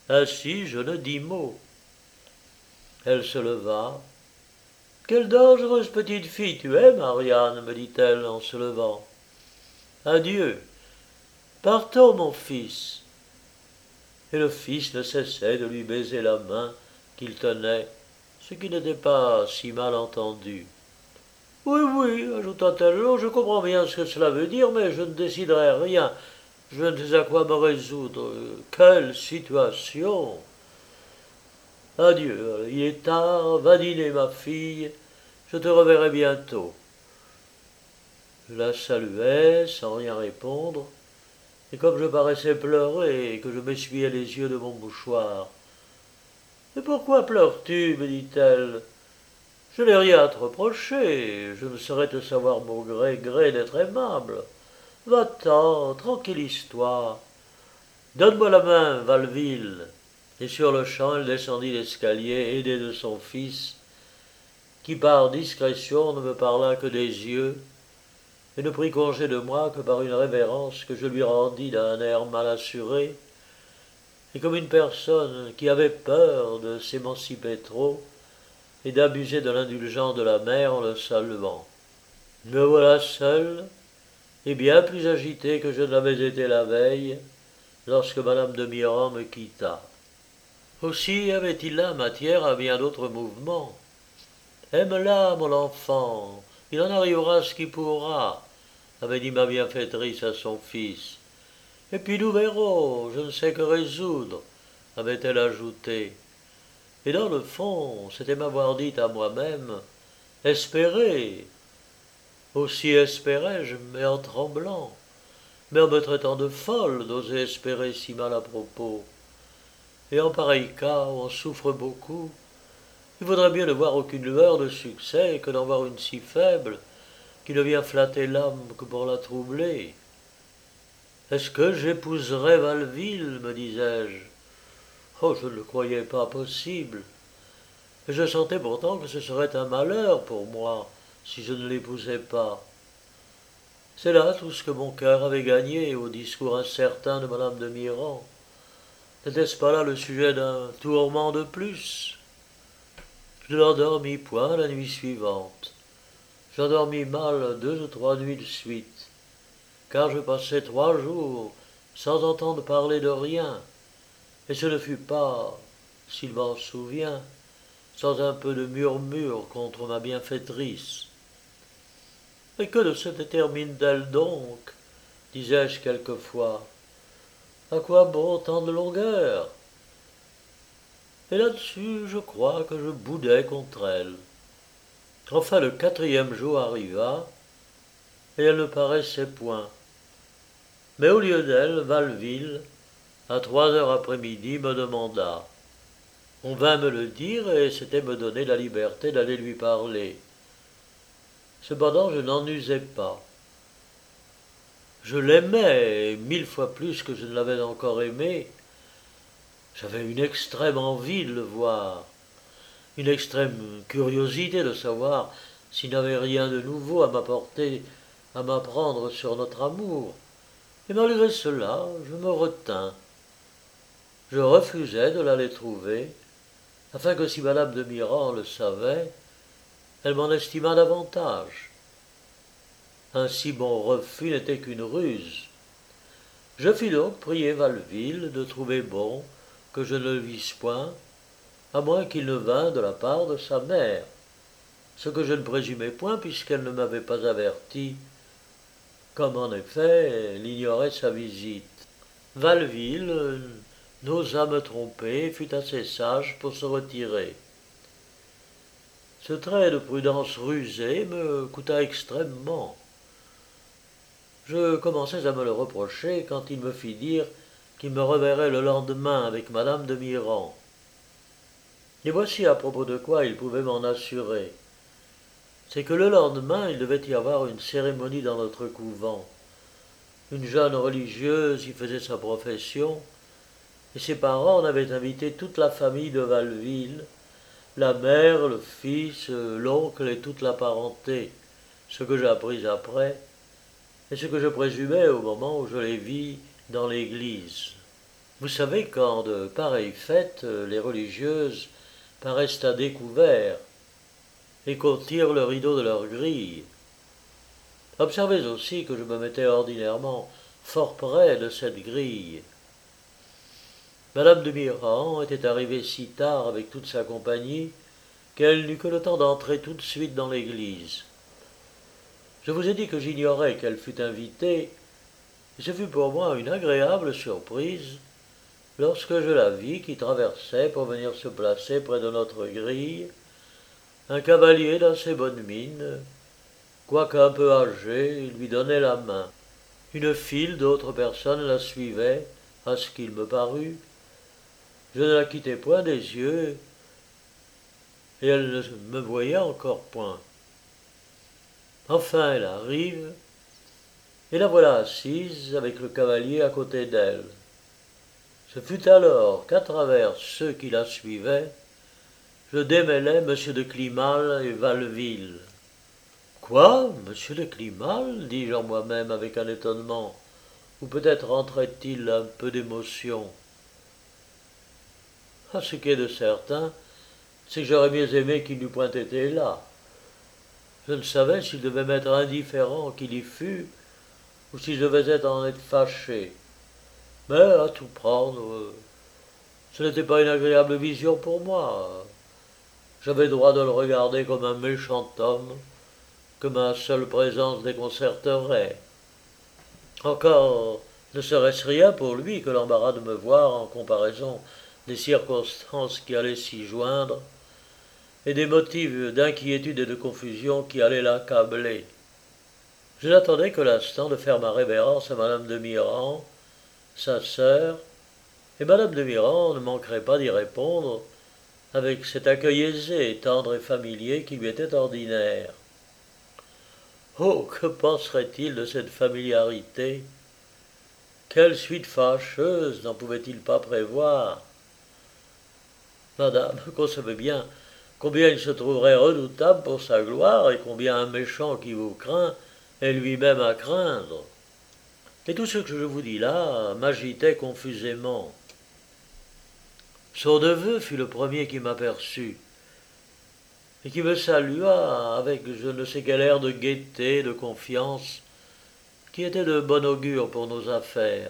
Ainsi je ne dis mot. Elle se leva. Quelle dangereuse petite fille tu es, Marianne, me dit-elle en se levant. Adieu. Partons, mon fils. Et le fils ne cessait de lui baiser la main qu'il tenait, ce qui n'était pas si mal entendu. Oui, oui, ajouta-t-elle, je comprends bien ce que cela veut dire, mais je ne déciderai rien. Je ne sais à quoi me résoudre. Quelle situation! Adieu, il est tard, va dîner, ma fille, je te reverrai bientôt. Je la saluai sans rien répondre, et comme je paraissais pleurer et que je m'essuyais les yeux de mon mouchoir. Mais pourquoi pleures-tu, me dit-elle. Je n'ai rien à te reprocher, je ne saurais te savoir mon gré d'être aimable. Va-t'en, tranquillise-toi. Donne-moi la main, Valville. Et sur-le-champ, elle descendit l'escalier, aidée de son fils, qui par discrétion ne me parla que des yeux, et ne prit congé de moi que par une révérence que je lui rendis d'un air mal assuré, et comme une personne qui avait peur de s'émanciper trop et d'abuser de l'indulgence de la mère en le saluant. Me voilà seul, et bien plus agité que je ne l'avais été la veille, lorsque madame de Mirand me quitta. Aussi avait-il là matière à bien d'autres mouvements. Aime-la, mon enfant, il en arrivera ce qui pourra, avait dit ma bienfaitrice à son fils. Et puis nous verrons, je ne sais que résoudre, avait-elle ajouté. Et dans le fond, c'était m'avoir dit à moi-même, espérez. Aussi espérai-je, mais en tremblant, mais en me traitant de folle d'oser espérer si mal à propos. Et en pareil cas, où on souffre beaucoup, il vaudrait mieux ne voir aucune lueur de succès que d'en voir une si faible qui ne vient flatter l'âme que pour la troubler. Est-ce que j'épouserais Valville, me disais-je. Oh, je ne le croyais pas possible. Et je sentais pourtant que ce serait un malheur pour moi si je ne l'épousais pas. C'est là tout ce que mon cœur avait gagné au discours incertain de madame de Mirand. N'était-ce pas là le sujet d'un tourment de plus? Je n'endormis point la nuit suivante. J'endormis mal 2 ou 3 nuits de suite, car je passai 3 jours sans entendre parler de rien, et ce ne fut pas, s'il m'en souvient, sans un peu de murmure contre ma bienfaitrice. Mais que ne se détermine-t-elle donc, disais-je quelquefois. À quoi bon tant de longueur? Et là-dessus, je crois que je boudais contre elle. Enfin, le 4e jour arriva, et elle ne paraissait point. Mais au lieu d'elle, Valville, à 3 heures après-midi, me demanda. On vint me le dire, et c'était me donner la liberté d'aller lui parler. Cependant, je n'en usais pas. Je l'aimais 1000 fois plus que je ne l'avais encore aimé. J'avais une extrême envie de le voir, une extrême curiosité de savoir s'il n'avait rien de nouveau à m'apporter, à m'apprendre sur notre amour. Et malgré cela, je me retins. Je refusai de l'aller trouver, afin que si madame de Mirand le savait, elle m'en estimât davantage. Un si bon refus n'était qu'une ruse. Je fis donc prier Valville de trouver bon que je ne le visse point, à moins qu'il ne vînt de la part de sa mère, ce que je ne présumais point puisqu'elle ne m'avait pas averti, comme en effet elle ignorait sa visite. Valville n'osa me tromper et fut assez sage pour se retirer. Ce trait de prudence rusée me coûta extrêmement. Je commençais à me le reprocher quand il me fit dire qu'il me reverrait le lendemain avec madame de Mirand. Et voici à propos de quoi il pouvait m'en assurer. C'est que le lendemain, il devait y avoir une cérémonie dans notre couvent. Une jeune religieuse y faisait sa profession, et ses parents en avaient invité toute la famille de Valville, la mère, le fils, l'oncle et toute la parenté, ce que j'appris après, et ce que je présumais au moment où je les vis dans l'église. Vous savez, quand de pareilles fêtes, les religieuses paraissent à découvert et qu'on tire le rideau de leur grille. Observez aussi que je me mettais ordinairement fort près de cette grille. Madame de Mirand était arrivée si tard avec toute sa compagnie qu'elle n'eut que le temps d'entrer tout de suite dans l'église. Je vous ai dit que j'ignorais qu'elle fût invitée, et ce fut pour moi une agréable surprise lorsque je la vis qui traversait pour venir se placer près de notre grille un cavalier d'assez bonne mine, quoique un peu âgé, lui donnait la main. Une file d'autres personnes la suivaient, à ce qu'il me parut. Je ne la quittais point des yeux, et elle ne me voyait encore point. Enfin elle arrive, et la voilà assise avec le cavalier à côté d'elle. Ce fut alors qu'à travers ceux qui la suivaient, je démêlai M. de Climal et Valville. Quoi, M. de Climal dis-je en moi-même avec un étonnement, ou peut-être rentrait-il un peu d'émotion. À ce qui est de certain, c'est que j'aurais mieux aimé qu'il n'eût point été là. Je ne savais s'il devait m'être indifférent qu'il y fût, ou si je devais en être fâché. Mais, à tout prendre, ce n'était pas une agréable vision pour moi. J'avais droit de le regarder comme un méchant homme, que ma seule présence déconcerterait. Encore ne serait-ce rien pour lui que l'embarras de me voir en comparaison des circonstances qui allaient s'y joindre, et des motifs d'inquiétude et de confusion qui allaient l'accabler. Je n'attendais que l'instant de faire ma révérence à madame de Mirand, sa sœur, et madame de Mirand ne manquerait pas d'y répondre avec cet accueil aisé, tendre et familier qui lui était ordinaire. Oh, que penserait-il de cette familiarité? Quelle suite fâcheuse n'en pouvait-il pas prévoir? Madame concevait bien combien il se trouverait redoutable pour sa gloire et combien un méchant qui vous craint est lui-même à craindre. Et tout ce que je vous dis là m'agitait confusément. Son neveu fut le premier qui m'aperçut, et qui me salua avec je ne sais quel air de gaieté, de confiance, qui était de bon augure pour nos affaires.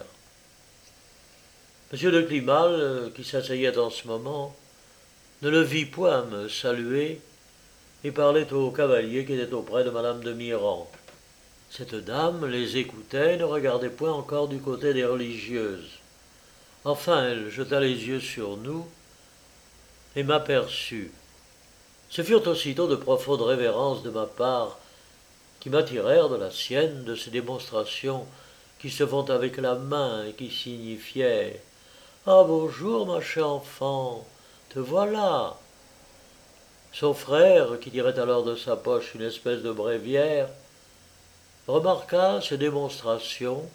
M. de Climal, qui s'asseyait en ce moment, ne le vit point me saluer, et parlait au cavalier qui était auprès de madame de Mirand. Cette dame les écoutait et ne regardait point encore du côté des religieuses. Enfin, elle jeta les yeux sur nous et m'aperçut. Ce furent aussitôt de profondes révérences de ma part qui m'attirèrent de la sienne, de ces démonstrations qui se font avec la main et qui signifiaient « Ah, bonjour, ma chère enfant, te voilà !» Son frère, qui tirait alors de sa poche une espèce de bréviaire, remarqua ces démonstrations,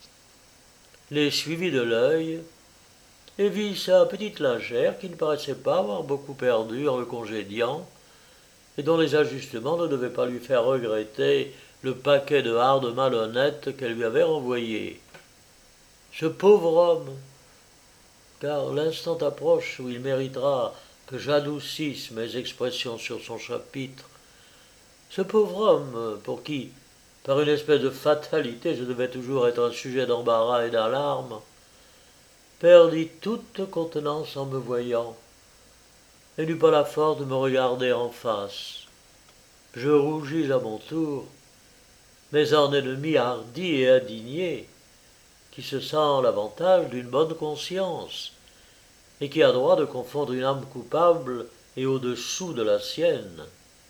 les suivit de l'œil, et vit sa petite lingère qui ne paraissait pas avoir beaucoup perdu en le congédiant, et dont les ajustements ne devaient pas lui faire regretter le paquet de hardes malhonnêtes qu'elle lui avait renvoyé. Ce pauvre homme, car l'instant approche où il méritera que j'adoucisse mes expressions sur son chapitre, ce pauvre homme, pour qui, par une espèce de fatalité, je devais toujours être un sujet d'embarras et d'alarme, perdit toute contenance en me voyant, et n'eut pas la force de me regarder en face. Je rougis à mon tour, mais en ennemi hardi et indigné, qui se sent l'avantage d'une bonne conscience, et qui a droit de confondre une âme coupable et au-dessous de la sienne.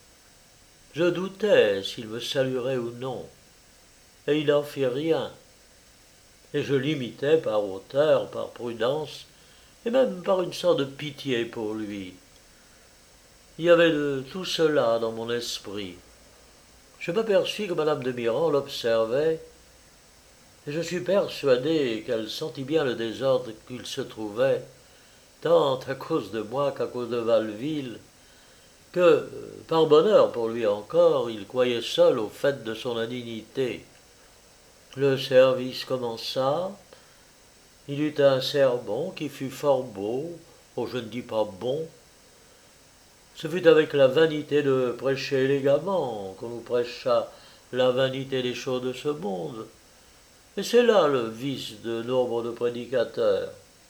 Je doutais s'il me saluerait ou non, et il n'en fit rien, et je l'imitais par hauteur, par prudence, et même par une sorte de pitié pour lui. Il y avait de tout cela dans mon esprit. Je m'aperçus que madame de Mirand l'observait, et je suis persuadé qu'elle sentit bien le désordre qu'il se trouvait, tant à cause de moi qu'à cause de Valville, que, par bonheur pour lui encore, il croyait seul au fait de son indignité. Le service commença, Il eut un sermon qui fut fort beau, oh je ne dis pas bon. Ce fut avec la vanité de prêcher élégamment qu'on nous prêcha la vanité des choses de ce monde. Et c'est là le vice de nombre de prédicateurs.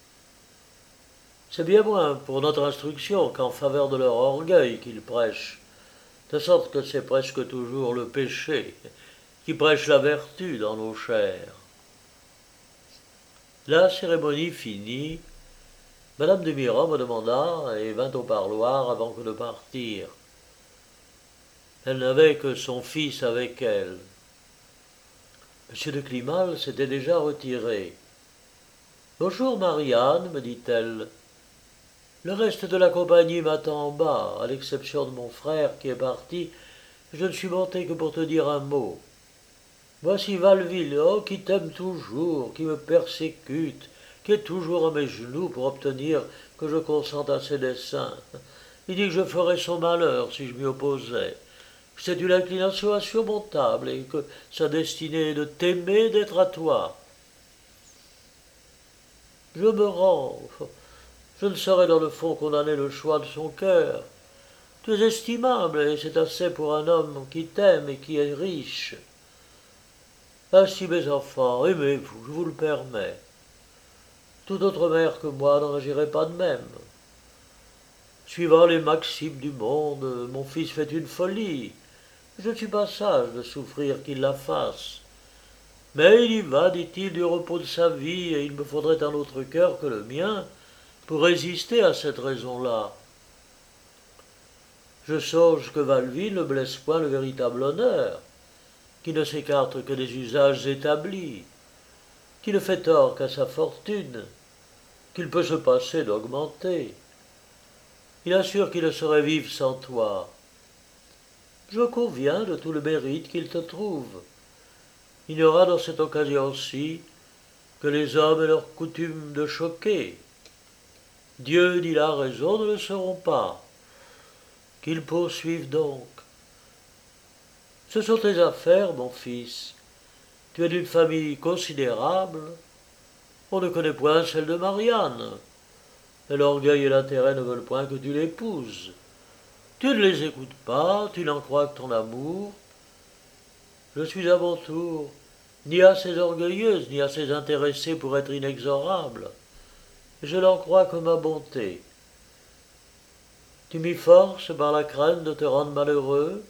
C'est bien moins pour notre instruction qu'en faveur de leur orgueil qu'ils prêchent, de sorte que c'est presque toujours le péché qui prêche la vertu dans nos chairs. La cérémonie finie, Madame de Mirand me demanda et vint au parloir avant que de partir. Elle n'avait que son fils avec elle. Monsieur de Climal s'était déjà retiré. Bonjour Marianne, me dit-elle. Le reste de la compagnie m'attend en bas, à l'exception de mon frère qui est parti. Je ne suis monté que pour te dire un mot. Voici Valville, oh, qui t'aime toujours, qui me persécute, qui est toujours à mes genoux pour obtenir que je consente à ses desseins. Il dit que je ferais son malheur si je m'y opposais. C'est une inclination insurmontable et que sa destinée est de t'aimer, d'être à toi. Je me rends. Je ne saurais dans le fond condamner le choix de son cœur. Tu es estimable et c'est assez pour un homme qui t'aime et qui est riche. Ainsi, mes enfants, aimez-vous, je vous le permets. Toute autre mère que moi n'en agirait pas de même. Suivant les maximes du monde, mon fils fait une folie. Je ne suis pas sage de souffrir qu'il la fasse. Mais il y va, dit-il, du repos de sa vie, et il me faudrait un autre cœur que le mien pour résister à cette raison-là. Je songe que Valville ne blesse point le véritable honneur, qui ne s'écarte que des usages établis, qui ne fait tort qu'à sa fortune, qu'il peut se passer d'augmenter. Il assure qu'il ne saurait vivre sans toi. Je conviens de tout le mérite qu'il te trouve. Il n'y aura dans cette occasion-ci que les hommes et leur coutume de choquer. Dieu ni la raison ne le seront pas. Qu'ils poursuivent donc. Ce sont tes affaires, mon fils. Tu es d'une famille considérable. On ne connaît point celle de Marianne. Et l'orgueil et l'intérêt ne veulent point que tu l'épouses. Tu ne les écoutes pas, tu n'en crois que ton amour. Je suis à mon tour ni assez orgueilleuse, ni assez intéressée pour être inexorable. Je n'en crois que ma bonté. Tu m'y forces par la crainte de te rendre malheureux.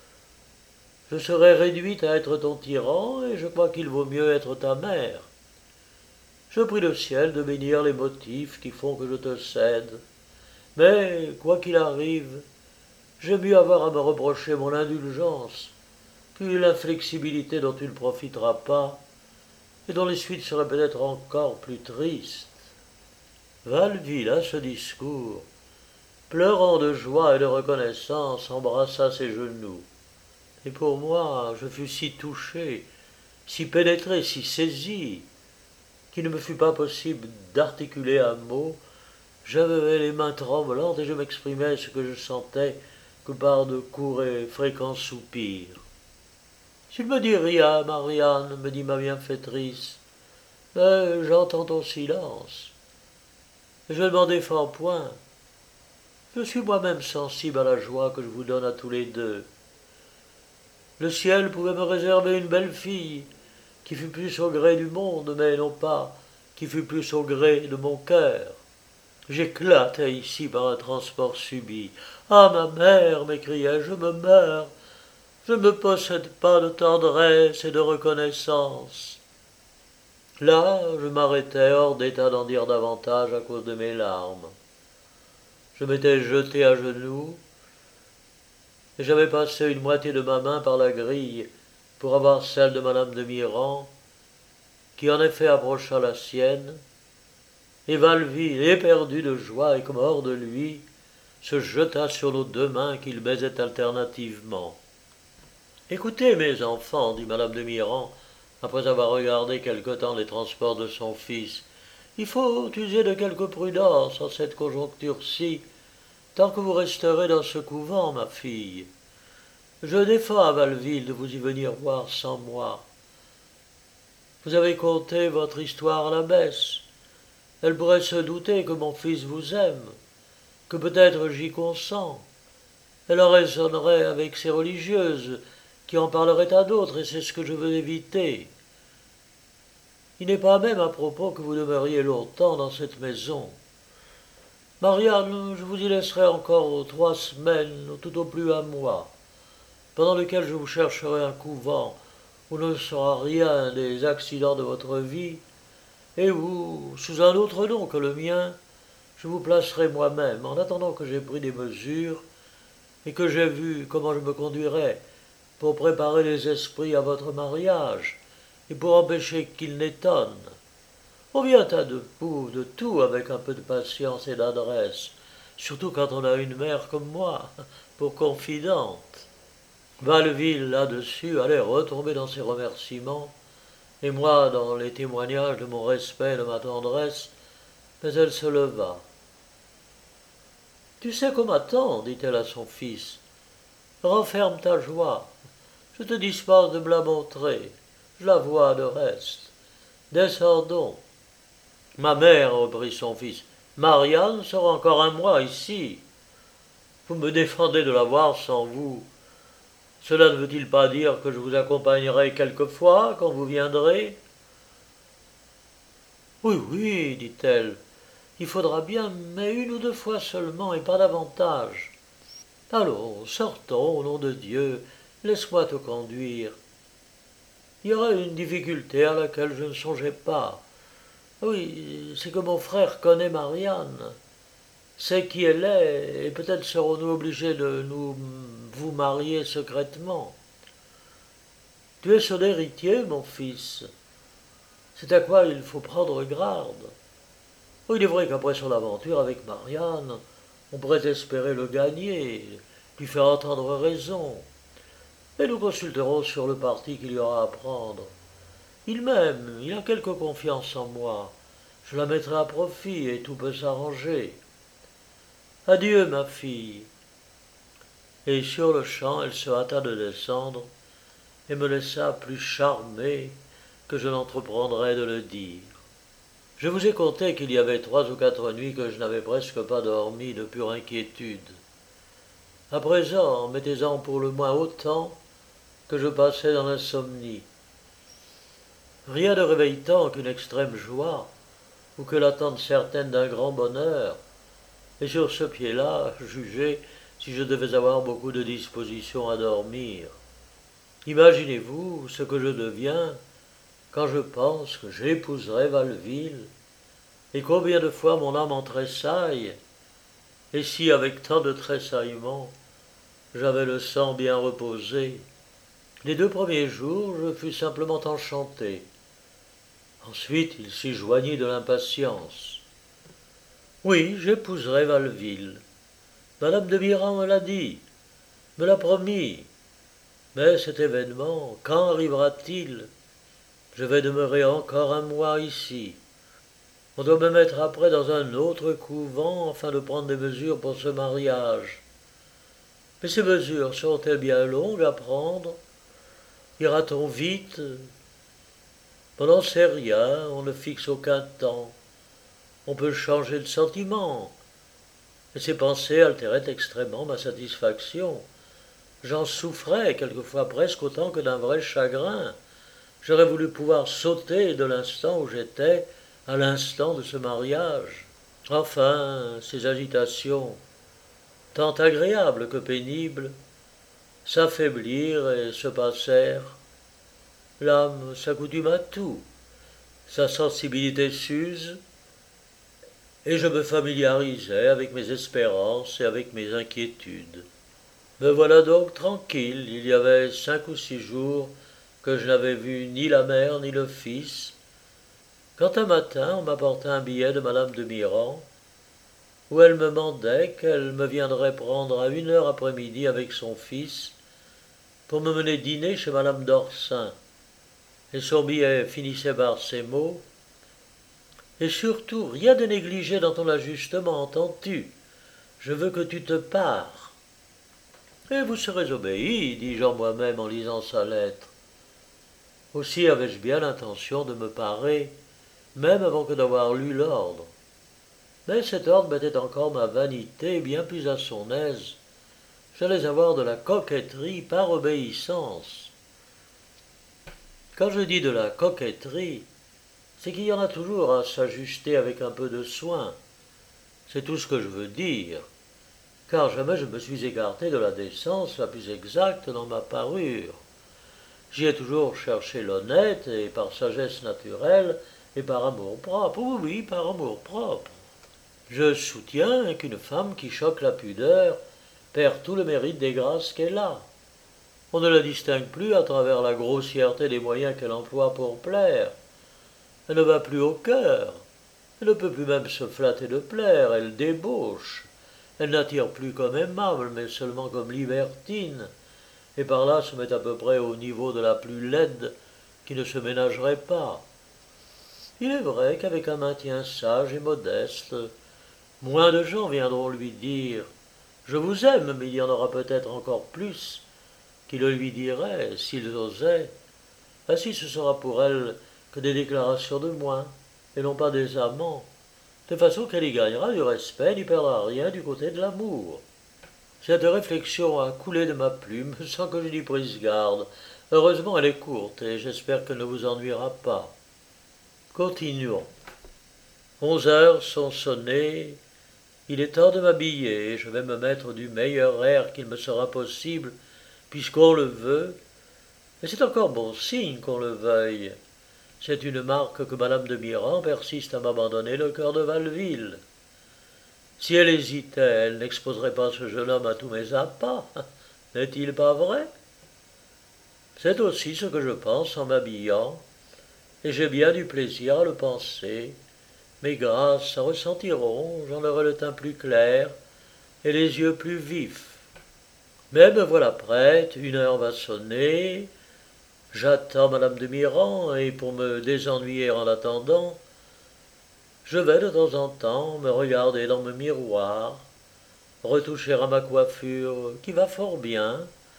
Je serais réduite à être ton tyran, et je crois qu'il vaut mieux être ta mère. Je prie le ciel de bénir les motifs qui font que je te cède. Mais, quoi qu'il arrive, j'aime mieux avoir à me reprocher mon indulgence qu'une inflexibilité dont tu ne profiteras pas, et dont les suites seraient peut-être encore plus tristes. Valville, à ce discours, pleurant de joie et de reconnaissance, embrassa ses genoux. Et pour moi, je fus si touché, si pénétré, si saisi, qu'il ne me fut pas possible d'articuler un mot. J'avais les mains tremblantes et je m'exprimais ce que je sentais que par de courts et fréquents soupirs. « Tu ne me dis rien, Marianne, me dit ma bienfaitrice, mais j'entends ton silence. Je ne m'en défends point. Je suis moi-même sensible à la joie que je vous donne à tous les deux. Le ciel pouvait me réserver une belle fille, qui fût plus au gré du monde, mais non pas qui fût plus au gré de mon cœur. J'éclatai ici par un transport subit. Ah, ma mère, m'écriai-je, je me meurs. Je ne me possède pas de tendresse et de reconnaissance. Là, je m'arrêtai hors d'état d'en dire davantage à cause de mes larmes. Je m'étais jeté à genoux, et j'avais passé une moitié de ma main par la grille pour avoir celle de madame de Mirand, qui en effet approcha la sienne, et Valville, éperdu de joie et comme hors de lui, se jeta sur nos deux mains qu'il baisait alternativement. « Écoutez, mes enfants, dit madame de Mirand, après avoir regardé quelque temps les transports de son fils, il faut user de quelque prudence en cette conjoncture-ci, tant que vous resterez dans ce couvent, ma fille. Je défends à Valville de vous y venir voir sans moi. Vous avez conté votre histoire à la messe. elle pourrait se douter que mon fils vous aime, que peut-être j'y consens. Elle en raisonnerait avec ses religieuses, qui en parleraient à d'autres, et c'est ce que je veux éviter. Il n'est pas même à propos que vous demeuriez longtemps dans cette maison. Marianne, je vous y laisserai encore 3 semaines, tout au plus un mois, pendant lequel je vous chercherai un couvent où ne sera rien des accidents de votre vie, et où, sous un autre nom que le mien, je vous placerai moi-même, en attendant que j'aie pris des mesures et que j'ai vu comment je me conduirais pour préparer les esprits à votre mariage et pour empêcher qu'ils n'étonnent. On vient à bout de tout avec un peu de patience et d'adresse, surtout quand on a une mère comme moi pour confidente. Valville, là-dessus, allait retomber dans ses remerciements, et moi dans les témoignages de mon respect et de ma tendresse, mais elle se leva. Tu sais qu'on m'attend, dit-elle à son fils. Renferme ta joie. Je te dispense de me la montrer. Je la vois de reste. Descendons. Ma mère, reprit son fils, Marianne sera encore un mois ici. Vous me défendez de la voir sans vous. Cela ne veut-il pas dire que je vous accompagnerai quelquefois quand vous viendrez? Oui, oui, dit-elle. Il faudra bien, mais 1 ou 2 fois seulement et pas davantage. Allons, sortons, au nom de Dieu, laisse-moi te conduire. Il y aura une difficulté à laquelle je ne songeais pas. Oui, c'est que mon frère connaît Marianne, sait qui elle est, et peut-être serons-nous obligés de vous marier secrètement. Tu es son héritier, mon fils. C'est à quoi il faut prendre garde. Il est vrai qu'après son aventure avec Marianne, on pourrait espérer le gagner, lui faire entendre raison. Et nous consulterons sur le parti qu'il y aura à prendre. Il m'aime, il a quelque confiance en moi. Je la mettrai à profit et tout peut s'arranger. Adieu, ma fille. Et sur-le-champ, elle se hâta de descendre et me laissa plus charmé que je n'entreprendrais de le dire. Je vous ai conté qu'il y avait 3 ou 4 nuits que je n'avais presque pas dormi de pure inquiétude. À présent, mettez-en pour le moins autant que je passais dans l'insomnie. Rien ne réveille tant qu'une extrême joie, ou que l'attente certaine d'un grand bonheur, et sur ce pied-là, jugez si je devais avoir beaucoup de disposition à dormir. Imaginez-vous ce que je deviens quand je pense que j'épouserai Valville, et combien de fois mon âme en tressaille, et si avec tant de tressaillements j'avais le sang bien reposé. Les 2 premiers jours, je fus simplement enchanté. Ensuite, il s'y joignit de l'impatience. Oui, j'épouserai Valville. Madame de Mirand me l'a dit, me l'a promis. Mais cet événement, quand arrivera-t-il? Je vais demeurer encore un mois ici. On doit me mettre après dans un autre couvent afin de prendre des mesures pour ce mariage. Mais ces mesures seront-elles bien longues à prendre? Ira-t-on vite? On n'en sait rien, on ne fixe aucun temps. On peut changer de sentiment. Et ces pensées altéraient extrêmement ma satisfaction. J'en souffrais quelquefois presque autant que d'un vrai chagrin. J'aurais voulu pouvoir sauter de l'instant où j'étais à l'instant de ce mariage. Enfin, ces agitations, tant agréables que pénibles, s'affaiblirent et se passèrent. L'âme s'accoutume à tout, sa sensibilité s'use, et je me familiarisais avec mes espérances et avec mes inquiétudes. Me voilà donc tranquille, il y avait 5 ou 6 jours que je n'avais vu ni la mère ni le fils, quand un matin on m'apporta un billet de madame de Mirand, où elle me mandait qu'elle me viendrait prendre à 1 heure après-midi avec son fils, pour me mener dîner chez madame d'Orsain, et son billet finissait par ces mots: « Et surtout, rien de négligé dans ton ajustement, entends-tu? Je veux que tu te pares. » Et vous serez obéi, dis-je en moi-même en lisant sa lettre. Aussi avais-je bien l'intention de me parer, même avant que d'avoir lu l'ordre. Mais cet ordre mettait encore ma vanité bien plus à son aise. J'allais avoir de la coquetterie par obéissance. Quand je dis de la coquetterie, c'est qu'il y en a toujours à s'ajuster avec un peu de soin. C'est tout ce que je veux dire, car jamais je me suis écarté de la décence la plus exacte dans ma parure. J'y ai toujours cherché l'honnête, et par sagesse naturelle, et par amour-propre. Oui, oui, par amour-propre. Je soutiens qu'une femme qui choque la pudeur perd tout le mérite des grâces qu'elle a. On ne la distingue plus à travers la grossièreté des moyens qu'elle emploie pour plaire. Elle ne va plus au cœur. Elle ne peut plus même se flatter de plaire, elle débauche. Elle n'attire plus comme aimable, mais seulement comme libertine, et par là se met à peu près au niveau de la plus laide qui ne se ménagerait pas. Il est vrai qu'avec un maintien sage et modeste, moins de gens viendront lui dire « Je vous aime », mais il y en aura peut-être encore plus qui le lui diraient, s'ils osaient. Ainsi ce sera pour elle que des déclarations de moins, et non pas des amants, de façon qu'elle y gagnera du respect, n'y perdra rien du côté de l'amour. Cette réflexion a coulé de ma plume sans que je n'y prise garde. Heureusement elle est courte, et j'espère qu'elle ne vous ennuiera pas. Continuons. 11 heures sont sonnées. Il est temps de m'habiller, et je vais me mettre du meilleur air qu'il me sera possible, puisqu'on le veut, et c'est encore bon signe qu'on le veuille. C'est une marque que madame de Mirand persiste à m'abandonner le cœur de Valville. Si elle hésitait, elle n'exposerait pas ce jeune homme à tous mes appâts, n'est-il pas vrai? C'est aussi ce que je pense en m'habillant, et j'ai bien du plaisir à le penser. Mes grâces s'en ressentiront, j'en aurai le teint plus clair et les yeux plus vifs. Mais me voilà prête, 1 heure va sonner, j'attends madame de Mirand, et pour me désennuyer en attendant, je vais de temps en temps me regarder dans mon miroir, retoucher à ma coiffure qui va fort bien,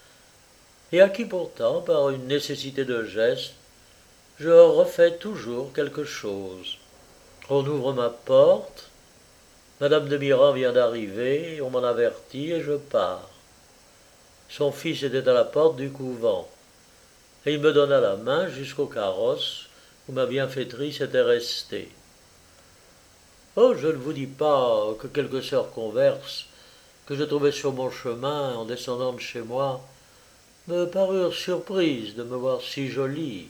et à qui pourtant, par une nécessité de geste, je refais toujours quelque chose. On ouvre ma porte, madame de Mirand vient d'arriver, on m'en avertit et je pars. Son fils était à la porte du couvent, et il me donna la main jusqu'au carrosse où ma bienfaitrice était restée. Oh, je ne vous dis pas que quelques sœurs converses que je trouvais sur mon chemin en descendant de chez moi me parurent surprises de me voir si jolie.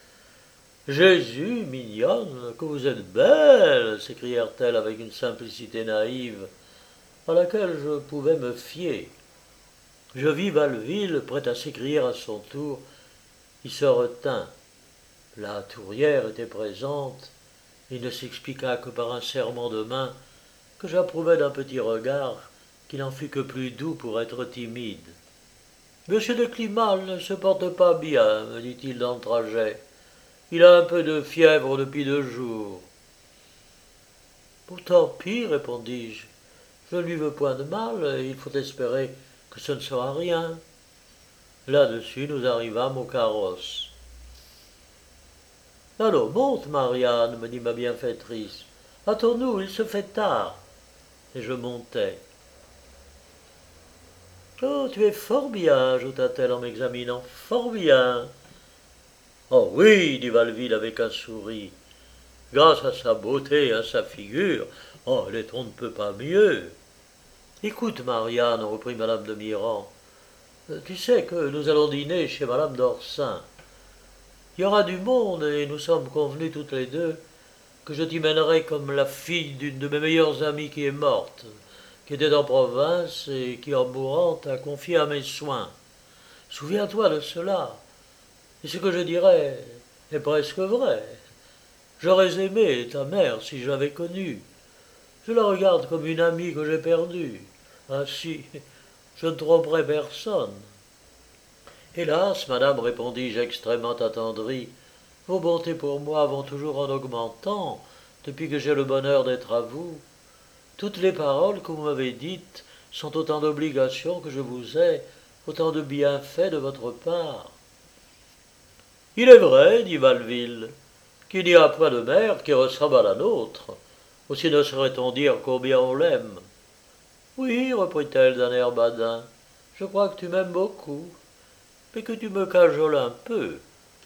Jésus, mignonne, que vous êtes belle, s'écrièrent-elles avec une simplicité naïve à laquelle je pouvais me fier. Je vis Valville prêt à s'écrier à son tour. Il se retint. La tourière était présente. Il ne s'expliqua que par un serrement de main que j'approuvai d'un petit regard qui n'en fut que plus doux pour être timide. « Monsieur de Climal ne se porte pas bien, me dit-il dans le trajet. Il a un peu de fièvre depuis 2 jours. »« Tant pis, répondis-je. Je ne lui veux point de mal, et il faut espérer que ce ne sera rien. » Là-dessus, nous arrivâmes au carrosse. « Allons, monte, Marianne, me dit ma bienfaitrice. Hâtons-nous, il se fait tard. » Et je montai. « Oh, tu es fort bien, ajouta-t-elle en m'examinant, fort bien. »« Oh oui, dit Valville avec un sourire. Grâce à sa beauté et à sa figure, oh, elle est on ne peut pas mieux. »« Écoute, Marianne, reprit madame de Mirand, tu sais que nous allons dîner chez madame d'Orsin. Il y aura du monde, et nous sommes convenus toutes les deux que je t'y mènerai comme la fille d'une de mes meilleures amies qui est morte, qui était en province et qui, en mourant, t'a confié à mes soins. Souviens-toi de cela. Et ce que je dirais est presque vrai. J'aurais aimé ta mère si je l'avais connue. Je la regarde comme une amie que j'ai perdue. Ainsi, je ne tromperai personne. » « Hélas, madame, répondis-je extrêmement attendri, vos bontés pour moi vont toujours en augmentant depuis que j'ai le bonheur d'être à vous. Toutes les paroles que vous m'avez dites sont autant d'obligations que je vous ai, autant de bienfaits de votre part. »« Il est vrai, dit Valville, qu'il n'y a point de mère qui ressemble à la nôtre. Aussi ne saurait-on dire combien on l'aime. Oui, reprit-elle d'un air badin, je crois que tu m'aimes beaucoup, mais que tu me cajoles un peu.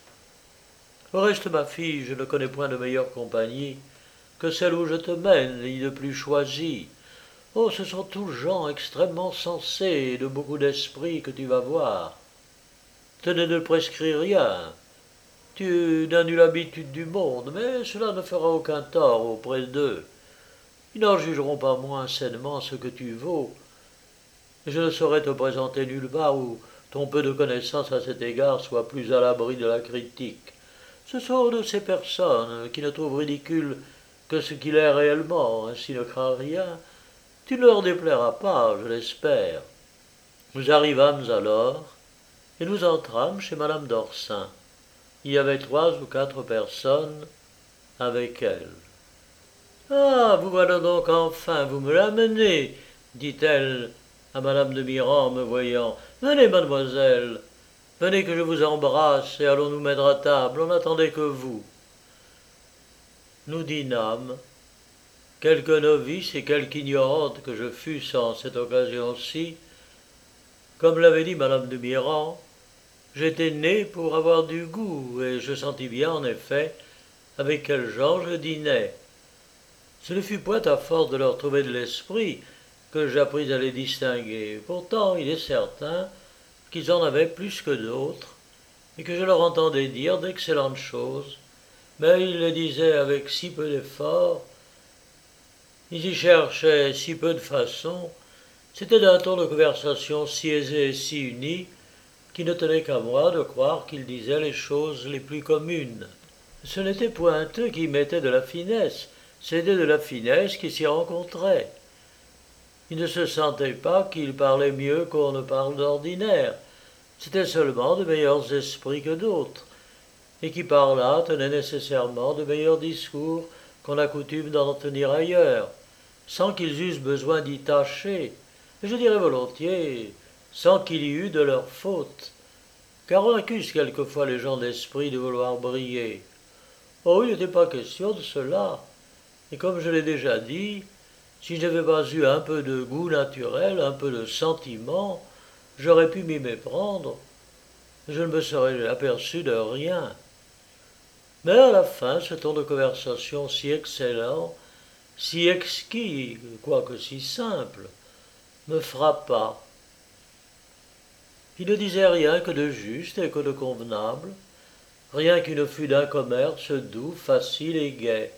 Au reste, ma fille, je ne connais point de meilleure compagnie que celle où je te mène, ni de plus choisie. Oh, ce sont tous gens extrêmement sensés et de beaucoup d'esprit que tu vas voir. Je ne prescris rien. Tu n'as nulle habitude du monde, mais cela ne fera aucun tort auprès d'eux. Ils n'en jugeront pas moins sainement ce que tu vaux, et je ne saurais te présenter nulle part où ton peu de connaissance à cet égard soit plus à l'abri de la critique. Ce sont de ces personnes qui ne trouvent ridicule que ce qu'il est réellement, ainsi ne crains rien. Tu ne leur déplairas pas, je l'espère. Nous arrivâmes alors, et nous entrâmes chez madame d'Orsin. Il y avait 3 ou 4 personnes avec elle. Ah, vous voilà donc enfin, vous me l'amenez, dit-elle à madame de Mirand en me voyant. Venez, mademoiselle, venez que je vous embrasse et allons nous mettre à table, on n'attendait que vous. Nous dînâmes. Quelque novice et quelque ignorante que je fusse en cette occasion-ci, comme l'avait dit madame de Mirand, j'étais né pour avoir du goût, et je sentis bien, en effet, avec quels gens je dînais. Ce ne fut point à force de leur trouver de l'esprit que j'appris à les distinguer. Pourtant, il est certain qu'ils en avaient plus que d'autres, et que je leur entendais dire d'excellentes choses, mais ils les disaient avec si peu d'effort, ils y cherchaient si peu de façon, c'était d'un ton de conversation si aisé et si uni, qu'il ne tenait qu'à moi de croire qu'ils disaient les choses les plus communes. Ce n'était point eux qui mettaient de la finesse, c'était de la finesse qui s'y rencontrait. Il ne se sentait pas qu'ils parlaient mieux qu'on ne parle d'ordinaire, c'était seulement de meilleurs esprits que d'autres, et qui par là tenaient nécessairement de meilleurs discours qu'on a coutume d'en tenir ailleurs, sans qu'ils eussent besoin d'y tâcher, et je dirais volontiers, sans qu'il y eût de leur faute, car on accuse quelquefois les gens d'esprit de vouloir briller. Oh, il n'était pas question de cela, et comme je l'ai déjà dit, si je n'avais pas eu un peu de goût naturel, un peu de sentiment, j'aurais pu m'y méprendre, et je ne me serais aperçu de rien. Mais à la fin, ce ton de conversation si excellent, si exquis, quoique si simple, me frappa. Il ne disait rien que de juste et que de convenable, rien qui ne fût d'un commerce doux, facile et gai.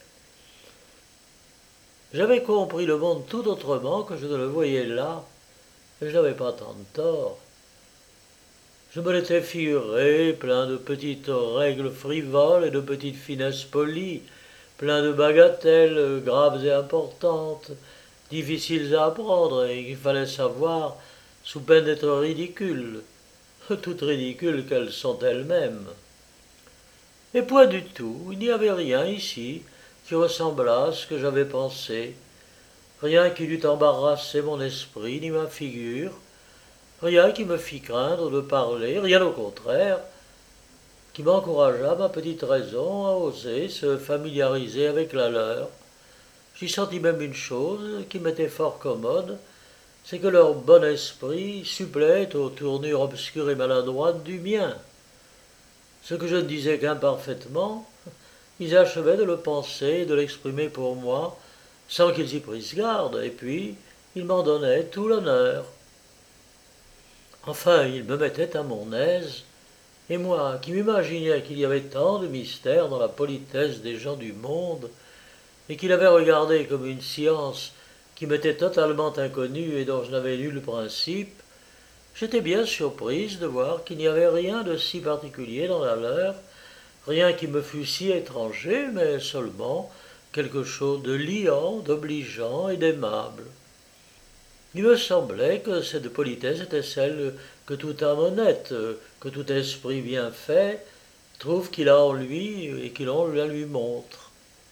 J'avais compris le monde tout autrement que je ne le voyais là, et je n'avais pas tant de tort. Je me l'étais figuré, plein de petites règles frivoles et de petites finesses polies, plein de bagatelles graves et importantes, difficiles à apprendre et qu'il fallait savoir sous peine d'être ridicules, toutes ridicules qu'elles sont elles-mêmes. Et point du tout, il n'y avait rien ici qui ressemblât à ce que j'avais pensé, rien qui dût embarrasser mon esprit ni ma figure, rien qui me fit craindre de parler, rien au contraire, qui m'encouragea ma petite raison à oser se familiariser avec la leur. J'y sentis même une chose qui m'était fort commode, c'est que leur bon esprit supplée aux tournures obscures et maladroites du mien. Ce que je ne disais qu'imparfaitement, ils achevaient de le penser et de l'exprimer pour moi, sans qu'ils y prissent garde, et puis ils m'en donnaient tout l'honneur. Enfin, ils me mettaient à mon aise, et moi, qui m'imaginais qu'il y avait tant de mystères dans la politesse des gens du monde, et qui l'avais regardée comme une science qui m'était totalement inconnue et dont je n'avais nul principe, j'étais bien surprise de voir qu'il n'y avait rien de si particulier dans la leur, rien qui me fût si étranger, mais seulement quelque chose de liant, d'obligeant et d'aimable. Il me semblait que cette politesse était celle que tout âme honnête, que tout esprit bien fait, trouve qu'il a en lui et qu'il en lui montre.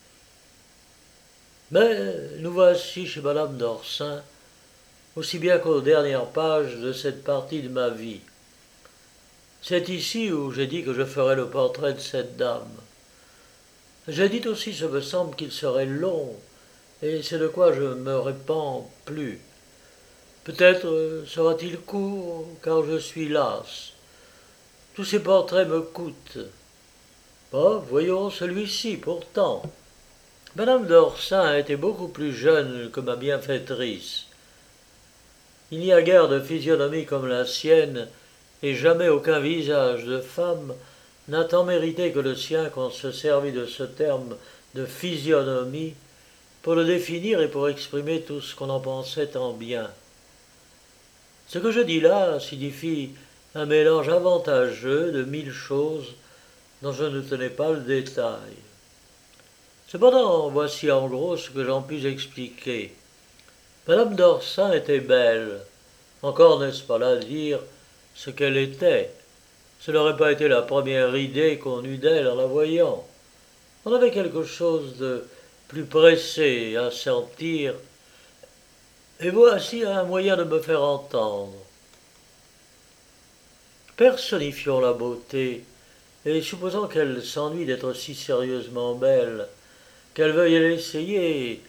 Mais nous voici chez madame d'Orsin, aussi bien qu'aux dernières pages de cette partie de ma vie. C'est ici où j'ai dit que je ferai le portrait de cette dame. J'ai dit aussi, ce me semble, qu'il serait long, et c'est de quoi je me répands plus. Peut-être sera-t-il court, car je suis las. Tous ces portraits me coûtent. Voyons celui-ci pourtant. Madame d'Orsay était beaucoup plus jeune que ma bienfaitrice. Il n'y a guère de physionomie comme la sienne, et jamais aucun visage de femme n'a tant mérité que le sien qu'on se servit de ce terme de physionomie pour le définir et pour exprimer tout ce qu'on en pensait en bien. Ce que je dis là signifie un mélange avantageux de 1000 choses dont je ne tenais pas le détail. Cependant, voici en gros ce que j'en puis expliquer. Madame d'Orsay était belle. Encore n'est-ce pas là dire ce qu'elle était. Ce n'aurait pas été la première idée qu'on eut d'elle en la voyant. On avait quelque chose de plus pressé à sentir, et voici un moyen de me faire entendre. Personnifions la beauté, et supposons qu'elle s'ennuie d'être si sérieusement belle, qu'elle veuille l'essayer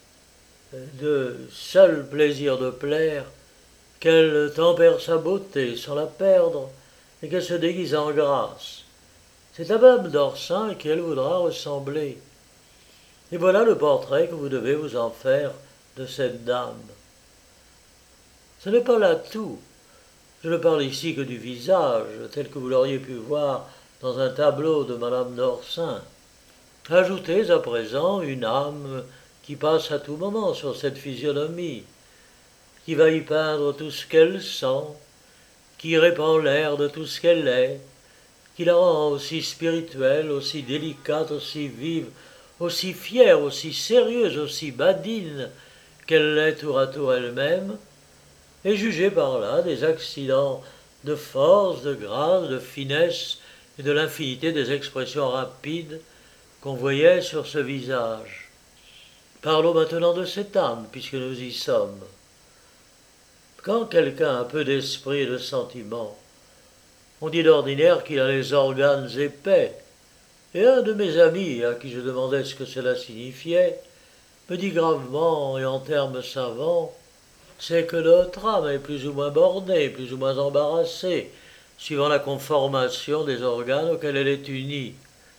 de seul plaisir de plaire, qu'elle tempère sa beauté sans la perdre, et qu'elle se déguise en grâce. C'est à Madame d'Orsay qu'elle voudra ressembler. Et voilà le portrait que vous devez vous en faire de cette dame. Ce n'est pas là tout. Je ne parle ici que du visage, tel que vous l'auriez pu voir dans un tableau de Madame d'Orsay. Ajoutez à présent une âme qui passe à tout moment sur cette physionomie, qui va y peindre tout ce qu'elle sent, qui répand l'air de tout ce qu'elle est, qui la rend aussi spirituelle, aussi délicate, aussi vive, aussi fière, aussi sérieuse, aussi badine qu'elle l'est tour à tour elle-même, et juger par là des accidents de force, de grâce, de finesse et de l'infinité des expressions rapides qu'on voyait sur ce visage. Parlons maintenant de cette âme, puisque nous y sommes. Quand quelqu'un a un peu d'esprit et de sentiment, on dit d'ordinaire qu'il a les organes épais, et un de mes amis, à qui je demandais ce que cela signifiait, me dit gravement et en termes savants, c'est que notre âme est plus ou moins bornée, plus ou moins embarrassée, suivant la conformation des organes auxquels elle est unie.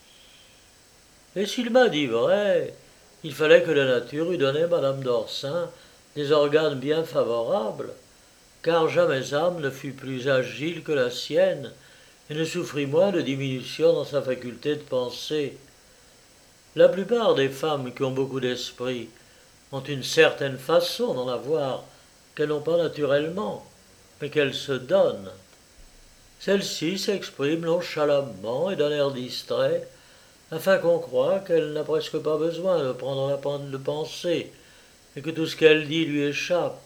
Et s'il m'a dit vrai, il fallait que la nature eût donné Madame d'Orsay des organes bien favorables, car jamais âme ne fut plus agile que la sienne, et ne souffrit moins de diminution dans sa faculté de penser. La plupart des femmes qui ont beaucoup d'esprit ont une certaine façon d'en avoir qu'elles n'ont pas naturellement, mais qu'elles se donnent. Celle-ci s'exprime nonchalamment et d'un air distrait, afin qu'on croie qu'elle n'a presque pas besoin de prendre la peine de penser, et que tout ce qu'elle dit lui échappe.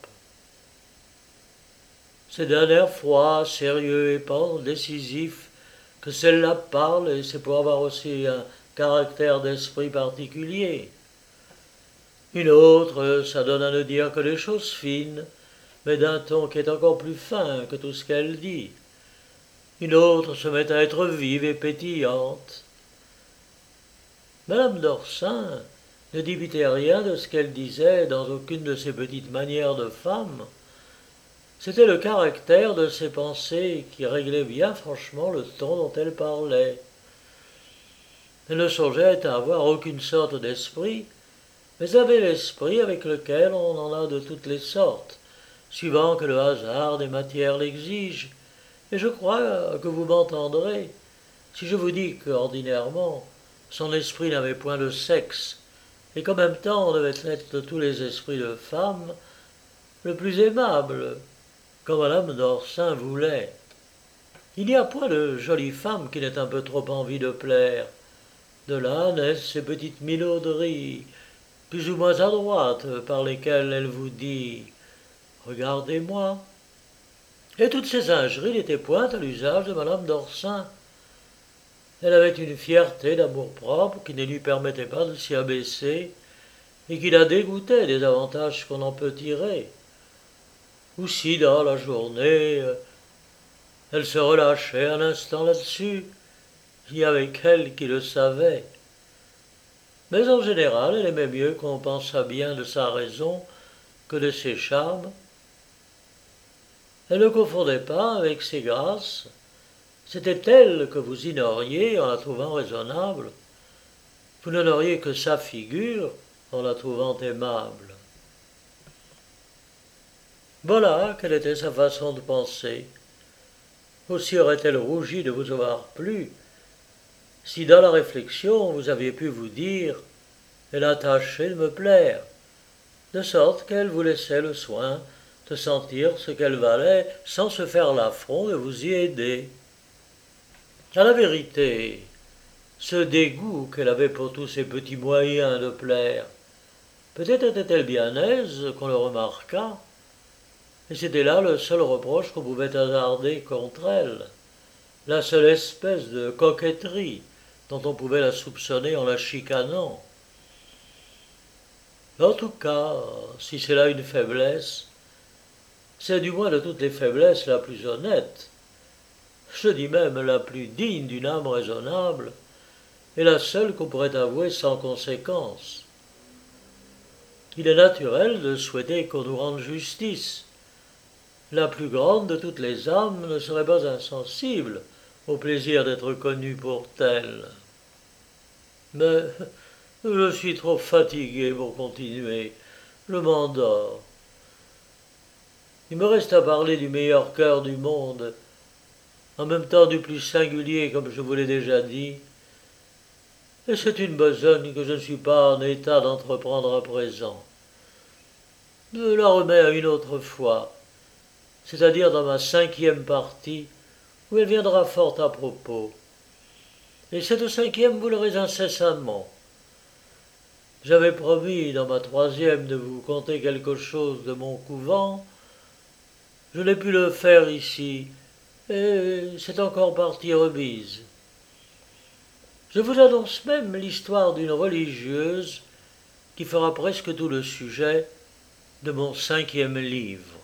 C'est d'un air froid, sérieux et décisif que celle-là parle, et c'est pour avoir aussi un caractère d'esprit particulier. Une autre s'adonne à ne dire que des choses fines, mais d'un ton qui est encore plus fin que tout ce qu'elle dit. Une autre se met à être vive et pétillante. Madame d'Orsay ne débitait rien de ce qu'elle disait dans aucune de ses petites manières de femme. C'était le caractère de ses pensées qui réglait bien franchement le ton dont elle parlait. Elle ne songeait à avoir aucune sorte d'esprit, mais avait l'esprit avec lequel on en a de toutes les sortes, suivant que le hasard des matières l'exige, et je crois que vous m'entendrez si je vous dis qu'ordinairement, son esprit n'avait point de sexe, et qu'en même temps on devait être de tous les esprits de femme le plus aimable, comme Madame d'Orsay voulait. Il n'y a point de jolie femme qui n'ait un peu trop envie de plaire. De là naissent ces petites minauderies, plus ou moins adroites, par lesquelles elle vous dit « Regardez-moi ». Et toutes ces singeries n'étaient point à l'usage de Madame d'Orsay. Elle avait une fierté d'amour-propre qui ne lui permettait pas de s'y abaisser et qui la dégoûtait des avantages qu'on en peut tirer. Ou si dans la journée, elle se relâchait un instant là-dessus, il y avait qu'elle qui le savait. Mais en général, elle aimait mieux qu'on pensât bien de sa raison que de ses charmes. Elle ne confondait pas avec ses grâces. C'était elle que vous ignoriez en la trouvant raisonnable. Vous n'honoriez que sa figure en la trouvant aimable. Voilà quelle était sa façon de penser. Aussi aurait-elle rougi de vous avoir plu, si dans la réflexion vous aviez pu vous dire « Elle a tâché de me plaire », de sorte qu'elle vous laissait le soin de sentir ce qu'elle valait sans se faire l'affront de vous y aider. À la vérité, ce dégoût qu'elle avait pour tous ces petits moyens de plaire, peut-être était-elle bien aise qu'on le remarquât, et c'était là le seul reproche qu'on pouvait hasarder contre elle, la seule espèce de coquetterie dont on pouvait la soupçonner en la chicanant. En tout cas, si c'est là une faiblesse, c'est du moins de toutes les faiblesses la plus honnête, je dis même la plus digne d'une âme raisonnable, et la seule qu'on pourrait avouer sans conséquence. Il est naturel de souhaiter qu'on nous rende justice. La plus grande de toutes les âmes ne serait pas insensible au plaisir d'être connue pour telle. Mais je suis trop fatigué pour continuer. Je m'endors. Il me reste à parler du meilleur cœur du monde, en même temps du plus singulier, comme je vous l'ai déjà dit, et c'est une besogne que je ne suis pas en état d'entreprendre à présent. Je la remets à une autre fois, c'est-à-dire dans ma 5e partie, où elle viendra fort à propos. Et cette 5e, vous l'aurez incessamment. J'avais promis dans ma 3e de vous conter quelque chose de mon couvent. Je n'ai pu le faire ici, et c'est encore partie remise. Je vous annonce même l'histoire d'une religieuse qui fera presque tout le sujet de mon 5e livre.